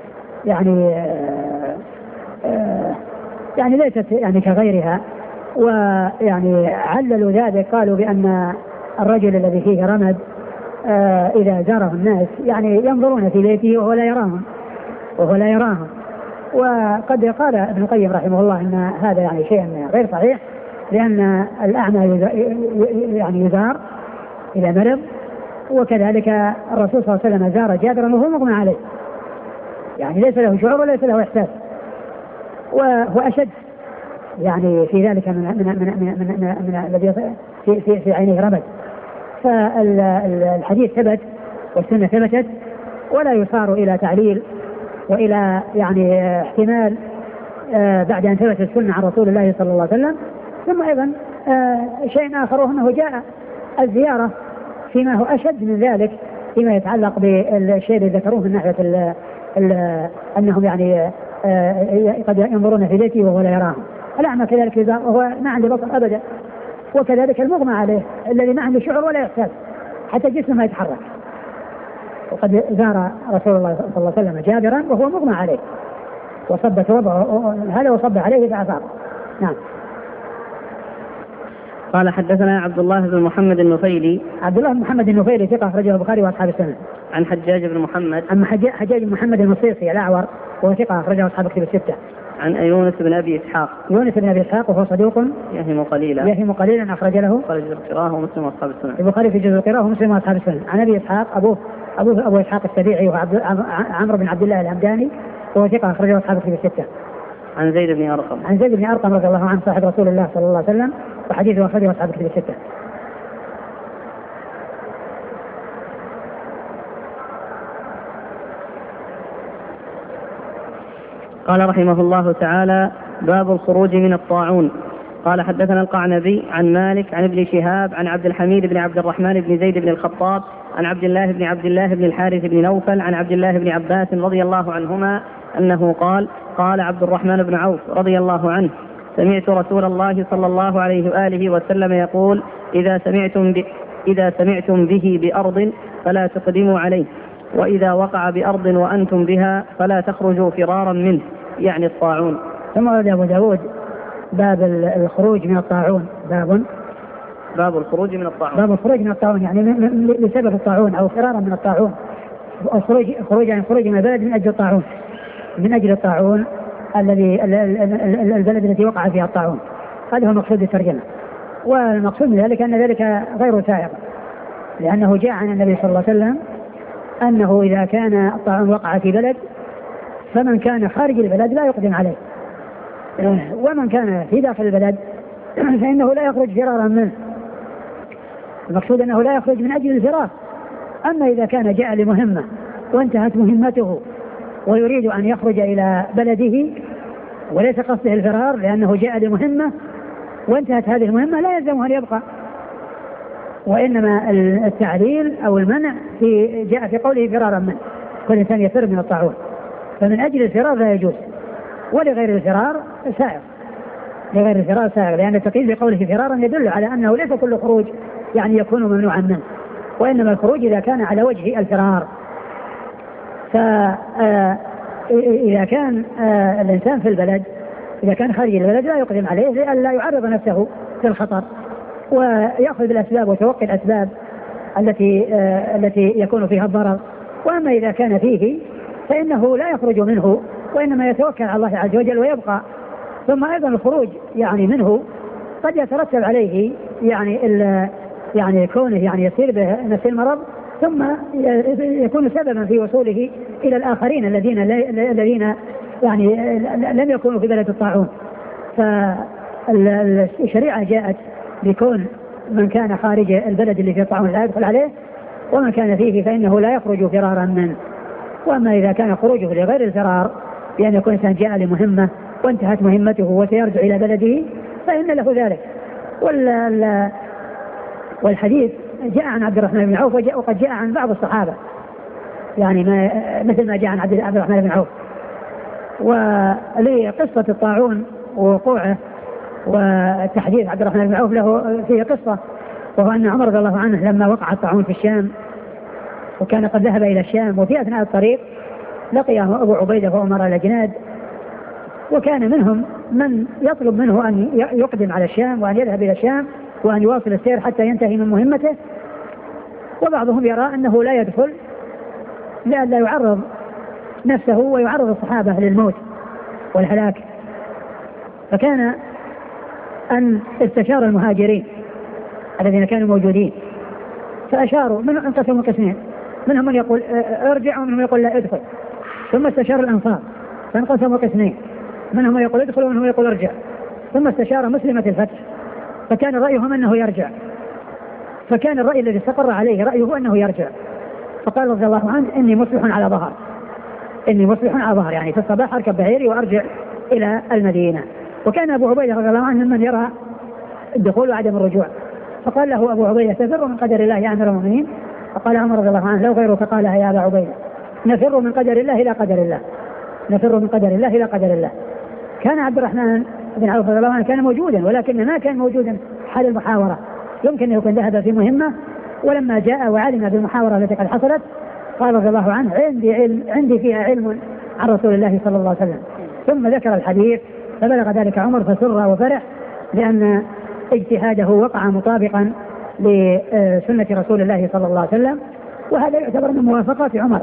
يعني ليست يعني كغيرها، ويعني عللوا ذلك، قالوا بأن الرجل الذي فيه رمد إذا زاره الناس يعني ينظرون في بيته وهو لا يراهم. وقد قال ابن القيم رحمه الله أن هذا يعني شيء غير صحيح، لأن الأعمى يعني يزار إلى مرض، وكذلك الرسول صلى الله عليه وسلم زار جابرا وهو مغمى عليه، يعني ليس له شعور وليس له إحساس، وهو أشد يعني في ذلك من الذي في عينه رمد. فالحديث ثبت والسنة ثبتت، ولا يصار إلى تعليل وإلى يعني احتمال بعد أن ثبت السنة عن رسول الله صلى الله عليه وسلم. ثم أيضا شيء آخر أنه جاء الزيارة فيما هو أشد من ذلك، فيما يتعلق بالشيء الذي ذكروه من ناحية أنهم يعني قد ينظرون في بيته وهو لا يراهم. الأعمى كذلك يزار وهو ما عنده بصر أبدا، وكذلك المغمى عليه الذي ما عنده شعور ولا إحساس، حتى جسمه ما يتحرك. وقد زار رسول الله صلى الله عليه وسلم جابرا وهو مغمى عليه، وصب ثوبه هذا وصب عليه فأصابه. نعم. قال حدثنا عبد الله بن محمد النفيلي. عبد الله بن محمد النفيلي ثقة أخرجه البخاري وأصحاب السنن. عن حجاج بن محمد. عن حجاج بن محمد المصيصي الأعور وهو ثقة أخرجه أصحاب الكتب الستة. عن يونس بن أبي إسحاق. يونس بن أبي إسحاق وهو صدوق يهم قليلا أخرج له جزء القراءة ومسلم وأصحاب السنن. البخاري في جزء القراءة ومسلم وأصحاب السنن. عن أبي إسحاق أبو إسحاق السبيعي وعمرو بن عبد الله الهمداني وهو ثقة أخرجه أصحاب الكتب الستة. عن زيد بن أرقم رضي الله عنه صاحب رسول الله صلى الله عليه وسلم، وحديثه أخرجه أصحاب الكتب الستة. قال رحمه الله تعالى: باب الخروج من الطاعون. قال حدثنا القعنبي عن مالك عن ابن شهاب عن عبد الحميد بن عبد الرحمن بن زيد بن الخطاب عن عبد الله بن الحارث بن نوفل عن عبد الله بن عباس رضي الله عنهما أنه قال عبد الرحمن بن عوف رضي الله عنه: سمعت رسول الله صلى الله عليه وآله وسلم يقول: إذا سمعتم به بأرض فلا تقدموا عليه، وإذا وقع بأرض وأنتم بها فلا تخرجوا فرارا منه، يعني الطاعون. ثم ورد أبو داود باب الخروج من الطاعون، باب الخروج من الطاعون، باب الخروج من الطاعون يعني لسبب الطاعون أو فرارا من الطاعون، خروج من البلد من أجل الطاعون، من أجل الطاعون الذي البلد التي وقع فيها الطاعون. هذا هو مقصود الترجمة. والمقصود من ذلك أن ذلك غير سائغ، لأنه جاء عن النبي صلى الله عليه وسلم أنه إذا كان الطاعون وقع في بلد فمن كان خارج البلد لا يقدم عليه، ومن كان في داخل البلد فإنه لا يخرج فرارا منه. المقصود أنه لا يخرج من أجل الفرار. أما إذا كان جاء لمهمة وانتهت مهمته ويريد أن يخرج إلى بلده وليس قصده الفرار لأنه جاء لمهمة وانتهت هذه المهمة لا يلزمه أن يبقى، وإنما التعليل أو المنع جاء في قوله فرارا منه، كل إنسان يفر من الطاعون، فمن أجل الفرار لا يجوز، ولغير الفرار سائغ، لغير الفرار سائغ، لأن التقييد بقوله فرارا يدل على أنه ليس كل خروج يعني يكون ممنوعا منه، وإنما الخروج إذا كان على وجه الفرار. فإذا كان الإنسان في البلد، إذا كان خارج البلد لا يقدم عليه لئلا يعرض نفسه في الخطر، ويأخذ بالأسباب وتوقي الأسباب التي يكون فيها الضرر. وأما إذا كان فيه فإنه لا يخرج منه، وإنما يتوكل على الله عز وجل ويبقى. ثم أيضا الخروج يعني منه قد يترتب عليه يعني كونه يعني يصير به نفس المرض، ثم يكون سببا في وصوله إلى الآخرين الذين يعني لم يكونوا في بلد الطاعون. فالشريعة جاءت بكون من كان خارج البلد اللي فيه الطاعون لا يدخل عليه، ومن كان فيه فإنه لا يخرج فرارا منه. وأما إذا كان خروجه لغير الفرار بأن يكون إنسان جاء لمهمة وانتهت مهمته وسيرجع إلى بلده فإن له ذلك. والحديث جاء عن عبد الرحمن بن عوف وقد جاء عن بعض الصحابة، يعني مثل ما جاء عن عبد الرحمن بن عوف. ولقصة الطاعون ووقوعه والتحديث عبد الرحمن بن عوف له فيه قصة، وهو أن عمر رضي الله عنه لما وقع الطاعون في الشام وكان قد ذهب إلى الشام، وفي أثناء الطريق لقيه أبو عبيدة وأمر الأجناد، وكان منهم من يطلب منه أن يقدم على الشام وأن يذهب إلى الشام وأن يواصل السير حتى ينتهي من مهمته، وبعضهم يرى أنه لا يدخل لئلا يعرض نفسه ويعرض الصحابة للموت والهلاك. فكان أن استشار المهاجرين الذين كانوا موجودين فأشاروا، منهم انقسموا قسمين، منهم من يقول ارجع ومنهم يقول لا ادخل. ثم استشار الأنصار فانقسموا قسمين، منهم من يقول ادخل ومنهم يقول ارجع. ثم استشار مسلمة الفتح فكان رأيهم أنه يرجع، فكان الرأي الذي استقر عليه رأيه أنه يرجع. فقال رضي الله عنه إني مصبح على ظهر، إني مصبح على ظهر، يعني في الصباح أركب بعيري وأرجع إلى المدينة. وكان أبو عبيدة رضي الله عنه ممن يرى الدخول وعدم الرجوع، فقال له أبو عبيدة تفر من قدر الله يا أمير المؤمنين؟ فقال عمر رضي الله عنه لو غيرك قالها يا أبا عبيدة، نفر من قدر الله إلى قدر الله، نفر من قدر الله إلى قدر الله. كان عبد الرحمن بن عوف رضي الله عنه كان موجودا، ولكن ما كان موجودا حال المحاورة، يمكن أن يكون ذهب في مهمة ولما جاء وعلم بالمحاورة التي قد حصلت قال رضي الله عنه عندي فيها علم عن رسول الله صلى الله عليه وسلم. ثم ذكر الحديث فبلغ ذلك عمر فسر وفرح لأن اجتهاده وقع مطابقا لسنة رسول الله صلى الله عليه وسلم، وهذا يعتبر من موافقات عمر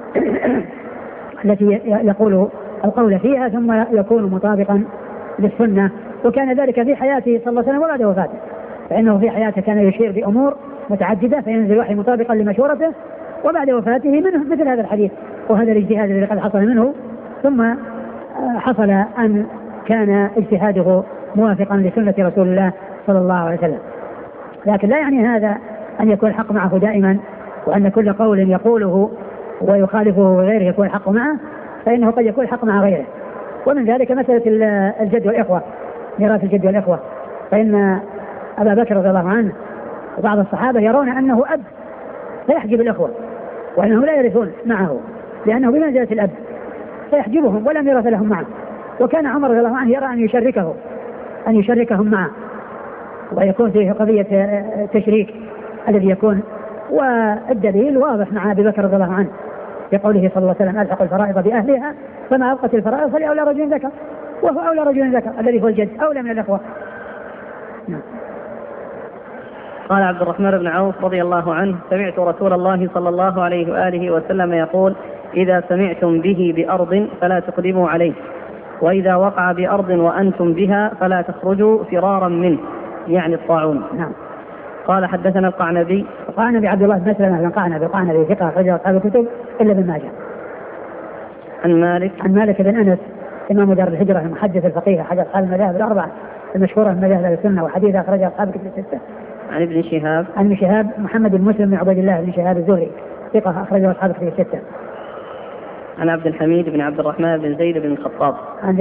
التي يقول القول فيها ثم يكون مطابقا للسنة. وكان ذلك في حياته صلى الله عليه وسلم وبعد وفاته، فإنه في حياته كان يشير بأمور متعددة فينزل وحي مطابقا لمشورته، وبعد وفاته منه مثل هذا الحديث وهذا الاجتهاد الذي قد حصل منه، ثم حصل أن كان اجتهاده موافقا لسنة رسول الله صلى الله عليه وسلم. لكن لا يعني هذا أن يكون الحق معه دائما، وأن كل قول يقوله ويخالفه غيره يكون الحق معه، فإنه قد يكون الحق مع غيره. ومن ذلك مسألة الجد والإخوة، ميراث الجد والإخوة، فإن أبا بكر رضي الله عنه وبعض الصحابة يرون أنه أب فيحجب الإخوة وأنه لا يرثون معه لأنه بمنزلة الأب فيحجبهم ولا ميراث لهم معه. وكان عمر رضي الله عنه يرى أن يشركهم معه ويكون فيه قضية تشريك الذي يكون، والدليل واضح مع أبي بكر رضي الله عنه بقوله صلى الله عليه وسلم ألحق الفرائض بأهلها فما أبقت الفرائض فلأولى رجل ذكر، وهو أولى رجل ذكر الذي هو الجد أولى من الأخوة. قال عبد الرحمن بن عوف رضي الله عنه سمعت رسول الله صلى الله عليه وآله وسلم يقول إذا سمعتم به بأرض فلا تقدموا عليه، وإذا وقع بأرض وأنتم بها فلا تخرجوا فرارا منه، يعني الطاعون. نعم. قال حدثنا القعنبي عبد الله بن مسلمة بن قعنبي ثقة أخرجه أصحاب الكتب إلا ابن ماجه. عن مالك بن أنس إمام دار الهجرة المحدث الفقيه أحد أصحاب المذاهب الأربعة المشهورة من مذاهب السنة، وحديث أخرجه أصحاب الكتب الستة. عن ابن شهاب محمد بن مسلم بن عبد الله بن شهاب الزهري ثقة أخرجه أصحاب الكتب الستة. عن عبد الحميد بن عبد الرحمن بن زيد بن الخطاب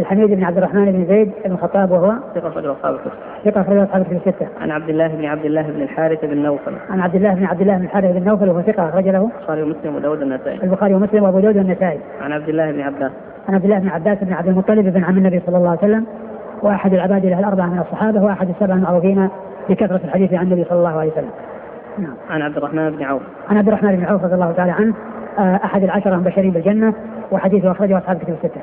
وهو ثقة أخرجه أصحاب الكتب الستة. عن عبد الله بن الحارث بن نوفل وهو ثقة أخرج له البخاري ومسلم وأبو داود والنسائي. عن عبد الله بن عباس بن عبد المطلب بن عم النبي صلى الله عليه وسلم، وأحد العباد الأربعة من الصحابة، وأحد السبع المعروفين بكثرة الحديث عن النبي صلى الله عليه وسلم. نعم. عن عبد الرحمن بن عوف رضي الله تعالى عنه أحد العشرة المبشرين بالجنة، وحديثه أخرجه أصحاب الكتب الستة.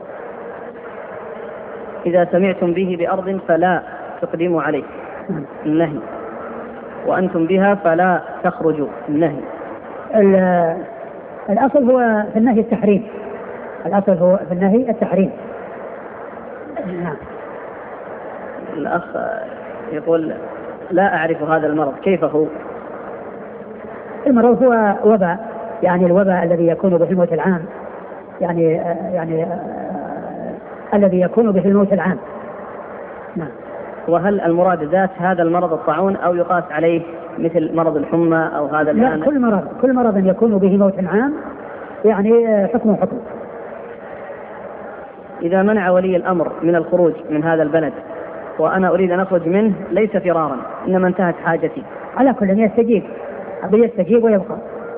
إذا سمعتم به بأرض فلا تقدموا عليه، النهي، وأنتم بها فلا تخرجوا، النهي. الأصل هو في النهي التحريم. نعم. الأخ يقول لا أعرف هذا المرض كيف هو؟ المرض هو وباء، يعني الوباء الذي يكون به الموت العام، يعني الذي يكون به الموت العام. نعم. وهل المراد ذات هذا المرض الطاعون أو يقاس عليه مثل مرض الحمى أو هذا الآن؟ لا، كل مرض يكون به موت عام يعني حكم. إذا منع ولي الأمر من الخروج من هذا البلد وأنا أريد أن أخرج منه ليس فرارا إنما انتهت حاجتي، على كل يستجيب ويبقى.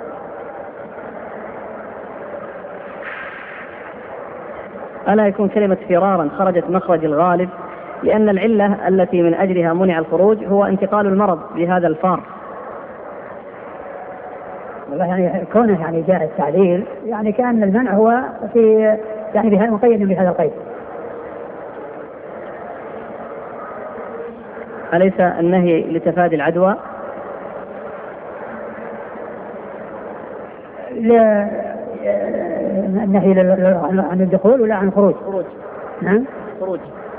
ألا يكون كلمة فرارا خرجت مخرج الغالب، لأن العلة التي من أجلها منع الخروج هو انتقال المرض بهذا الفار. والله يعني كونه يعني جاء التعليل يعني كأن المنع هو في يعني بهذا مقيد بهذا القيد. أليس النهي لتفادي العدوى؟ لا، النهي عن الدخول ولا عن الخروج؟ خروج. نعم. خروج.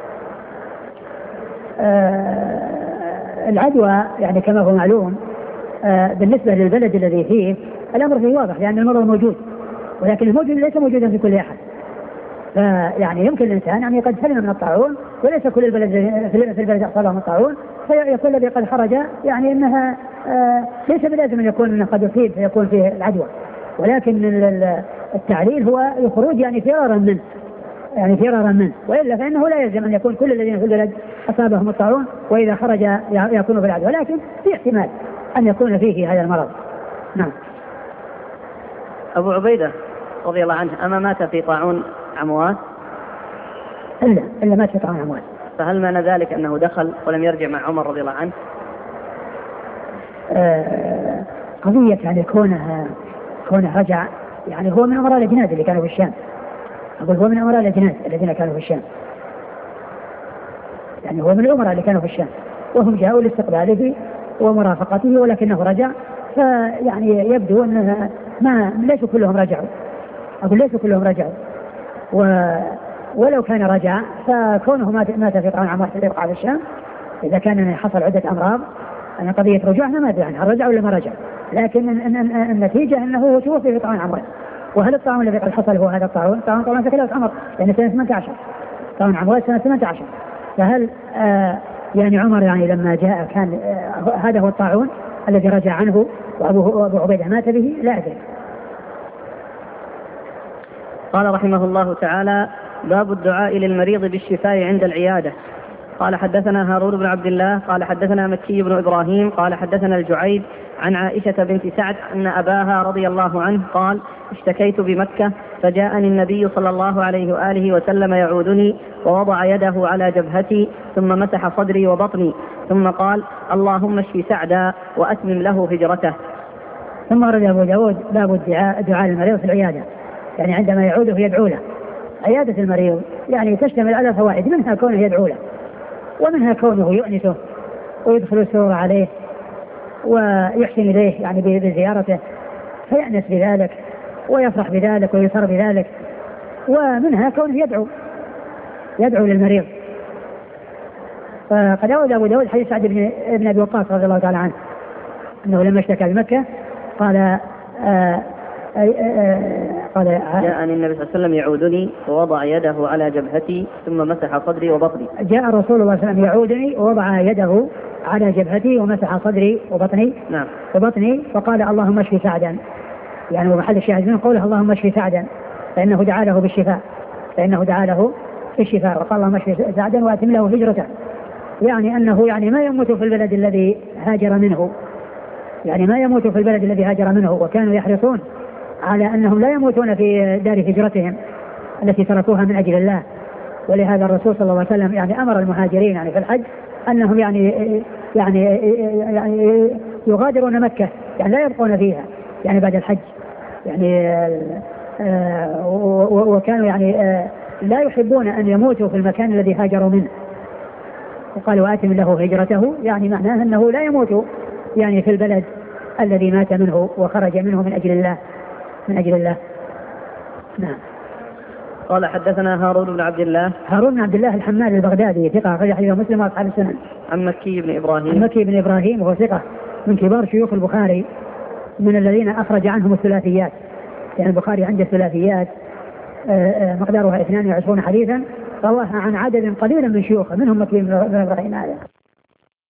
العدوى يعني كما هو معلوم بالنسبة للبلد الذي فيه الأمر فيه واضح، لأن المرض موجود، ولكن الموجود ليس موجودا في كل أحد. فيعني يمكن الإنسان أن قد سلم من الطاعون وليس كل البلد في البلد أصابهم الطاعون، فيكون الذي قد خرج يعني أنها ليس بلازم أن يكون أنه قد يصيب فيكون فيه العدوى، ولكن التعليل هو الخروج يعني فرارا منه، وإلا فإنه لا يلزم أن يكون كل الذين في البلد أصابهم الطاعون وإذا خرج يكون في العدوى، ولكن في احتمال أن يكون فيه هذا المرض. نعم. أبو عبيدة رضي الله عنه أما مات في طاعون عمواس؟ إلا مات في طاعون عمواس. فهل معنى ذلك أنه دخل ولم يرجع مع عمر رضي الله عنه؟ قضية يعني كونه رجع، يعني هو من أمراء الأجناد اللي كانوا في الشام. أقول هو من أمراء الأجناد الذين كانوا في الشام، يعني هو من الأمراء اللي كانوا في الشام، وهم جاءوا لاستقباله ومرافقته، ولكنه رجع. فيعني يبدو أنه ليسوا كلهم رجعوا، ولو كان رجع فكونه مات في طاعون عمواس اللي وقع في الشام، إذا كان حصل عدة أمراض أن قضية رجوعنا ما أدري عنها رجع ولا ما رجع، لكن النتيجة أنه توفي في طاعون عمواس. وهل الطاعون الذي قد حصل هو هذا الطاعون طبعا في خلافة عمر، لأن سنة 18 طاعون عمواس سنة 18. فهل يعني عمر يعني لما جاء كان هذا هو الطاعون الذي رجع عنه وأبو عبيدة مات به؟ لا أدري. قال رحمه الله تعالى: باب الدعاء للمريض بالشفاء عند العيادة. قال حدثنا هارون بن عبد الله قال حدثنا مكي بن إبراهيم قال حدثنا الجعيد عن عائشة بنت سعد أن أباها رضي الله عنه قال: اشتكيت بمكة فجاءني النبي صلى الله عليه وآله وسلم يعودني ووضع يده على جبهتي ثم مسح صدري وبطني ثم قال: اللهم اشف سعدا وأتمم له هجرته. ثم ورد أبو داود باب الدعاء للمريض في العيادة. يعني عندما يعوده يدعو له. عيادة المريض يعني تشتمل على فوائد، منها كونه يدعو له، ومنها كونه يؤنسه ويدخل السرور عليه ويحسن إليه يعني بزيارته فيأنس بذلك ويفرح بذلك ويسر بذلك. ومنها كونه يدعو للمريض. فقد أورد أبو داود حديث سعد بن أبي وقاص رضي الله تعالى عنه أنه لما اشتكى بمكة قال جاءني النبي صلى الله عليه وسلم يعودني ووضع يده على جبهتي ثم مسح صدري وبطني. جاء رسول الله صلى الله عليه وسلم يعودني ووضع يده على جبهتي ومسح صدري وبطني. نعم. وبطني فقال اللهم اشفي سعدا، يعني ومحل الشاهد من قوله اللهم اشفي سعدا فإنه دعا له بالشفاء، وقال اللهم اشفي سعدا واتم له هجرته، يعني أنه يعني ما يموت في البلد الذي هاجر منه، وكانوا يحرصون على أنهم لا يموتون في دار هجرتهم التي تركوها من أجل الله. ولهذا الرسول صلى الله عليه وسلم يعني أمر المهاجرين يعني في الحج أنهم يعني يغادرون مكة، يعني لا يبقون فيها يعني بعد الحج، يعني وكانوا يعني لا يحبون أن يموتوا في المكان الذي هاجروا منه. وقال وآتم له هجرته، يعني معناه أنه لا يموت يعني في البلد الذي مات منه وخرج منه من أجل الله. نعم. قال حدثنا هارون بن عبد الله الحمال البغدادي ثقة أخرج حديثه مسلم وأصحاب السنن. عن مكي بن إبراهيم وهو ثقة من كبار شيوخ البخاري، من الذين أخرج عنهم الثلاثيات، يعني البخاري عنده ثلاثيات مقدارها 22 حديثا رواها عن عدد قليل من شيوخه، منهم مكي بن إبراهيم هذا.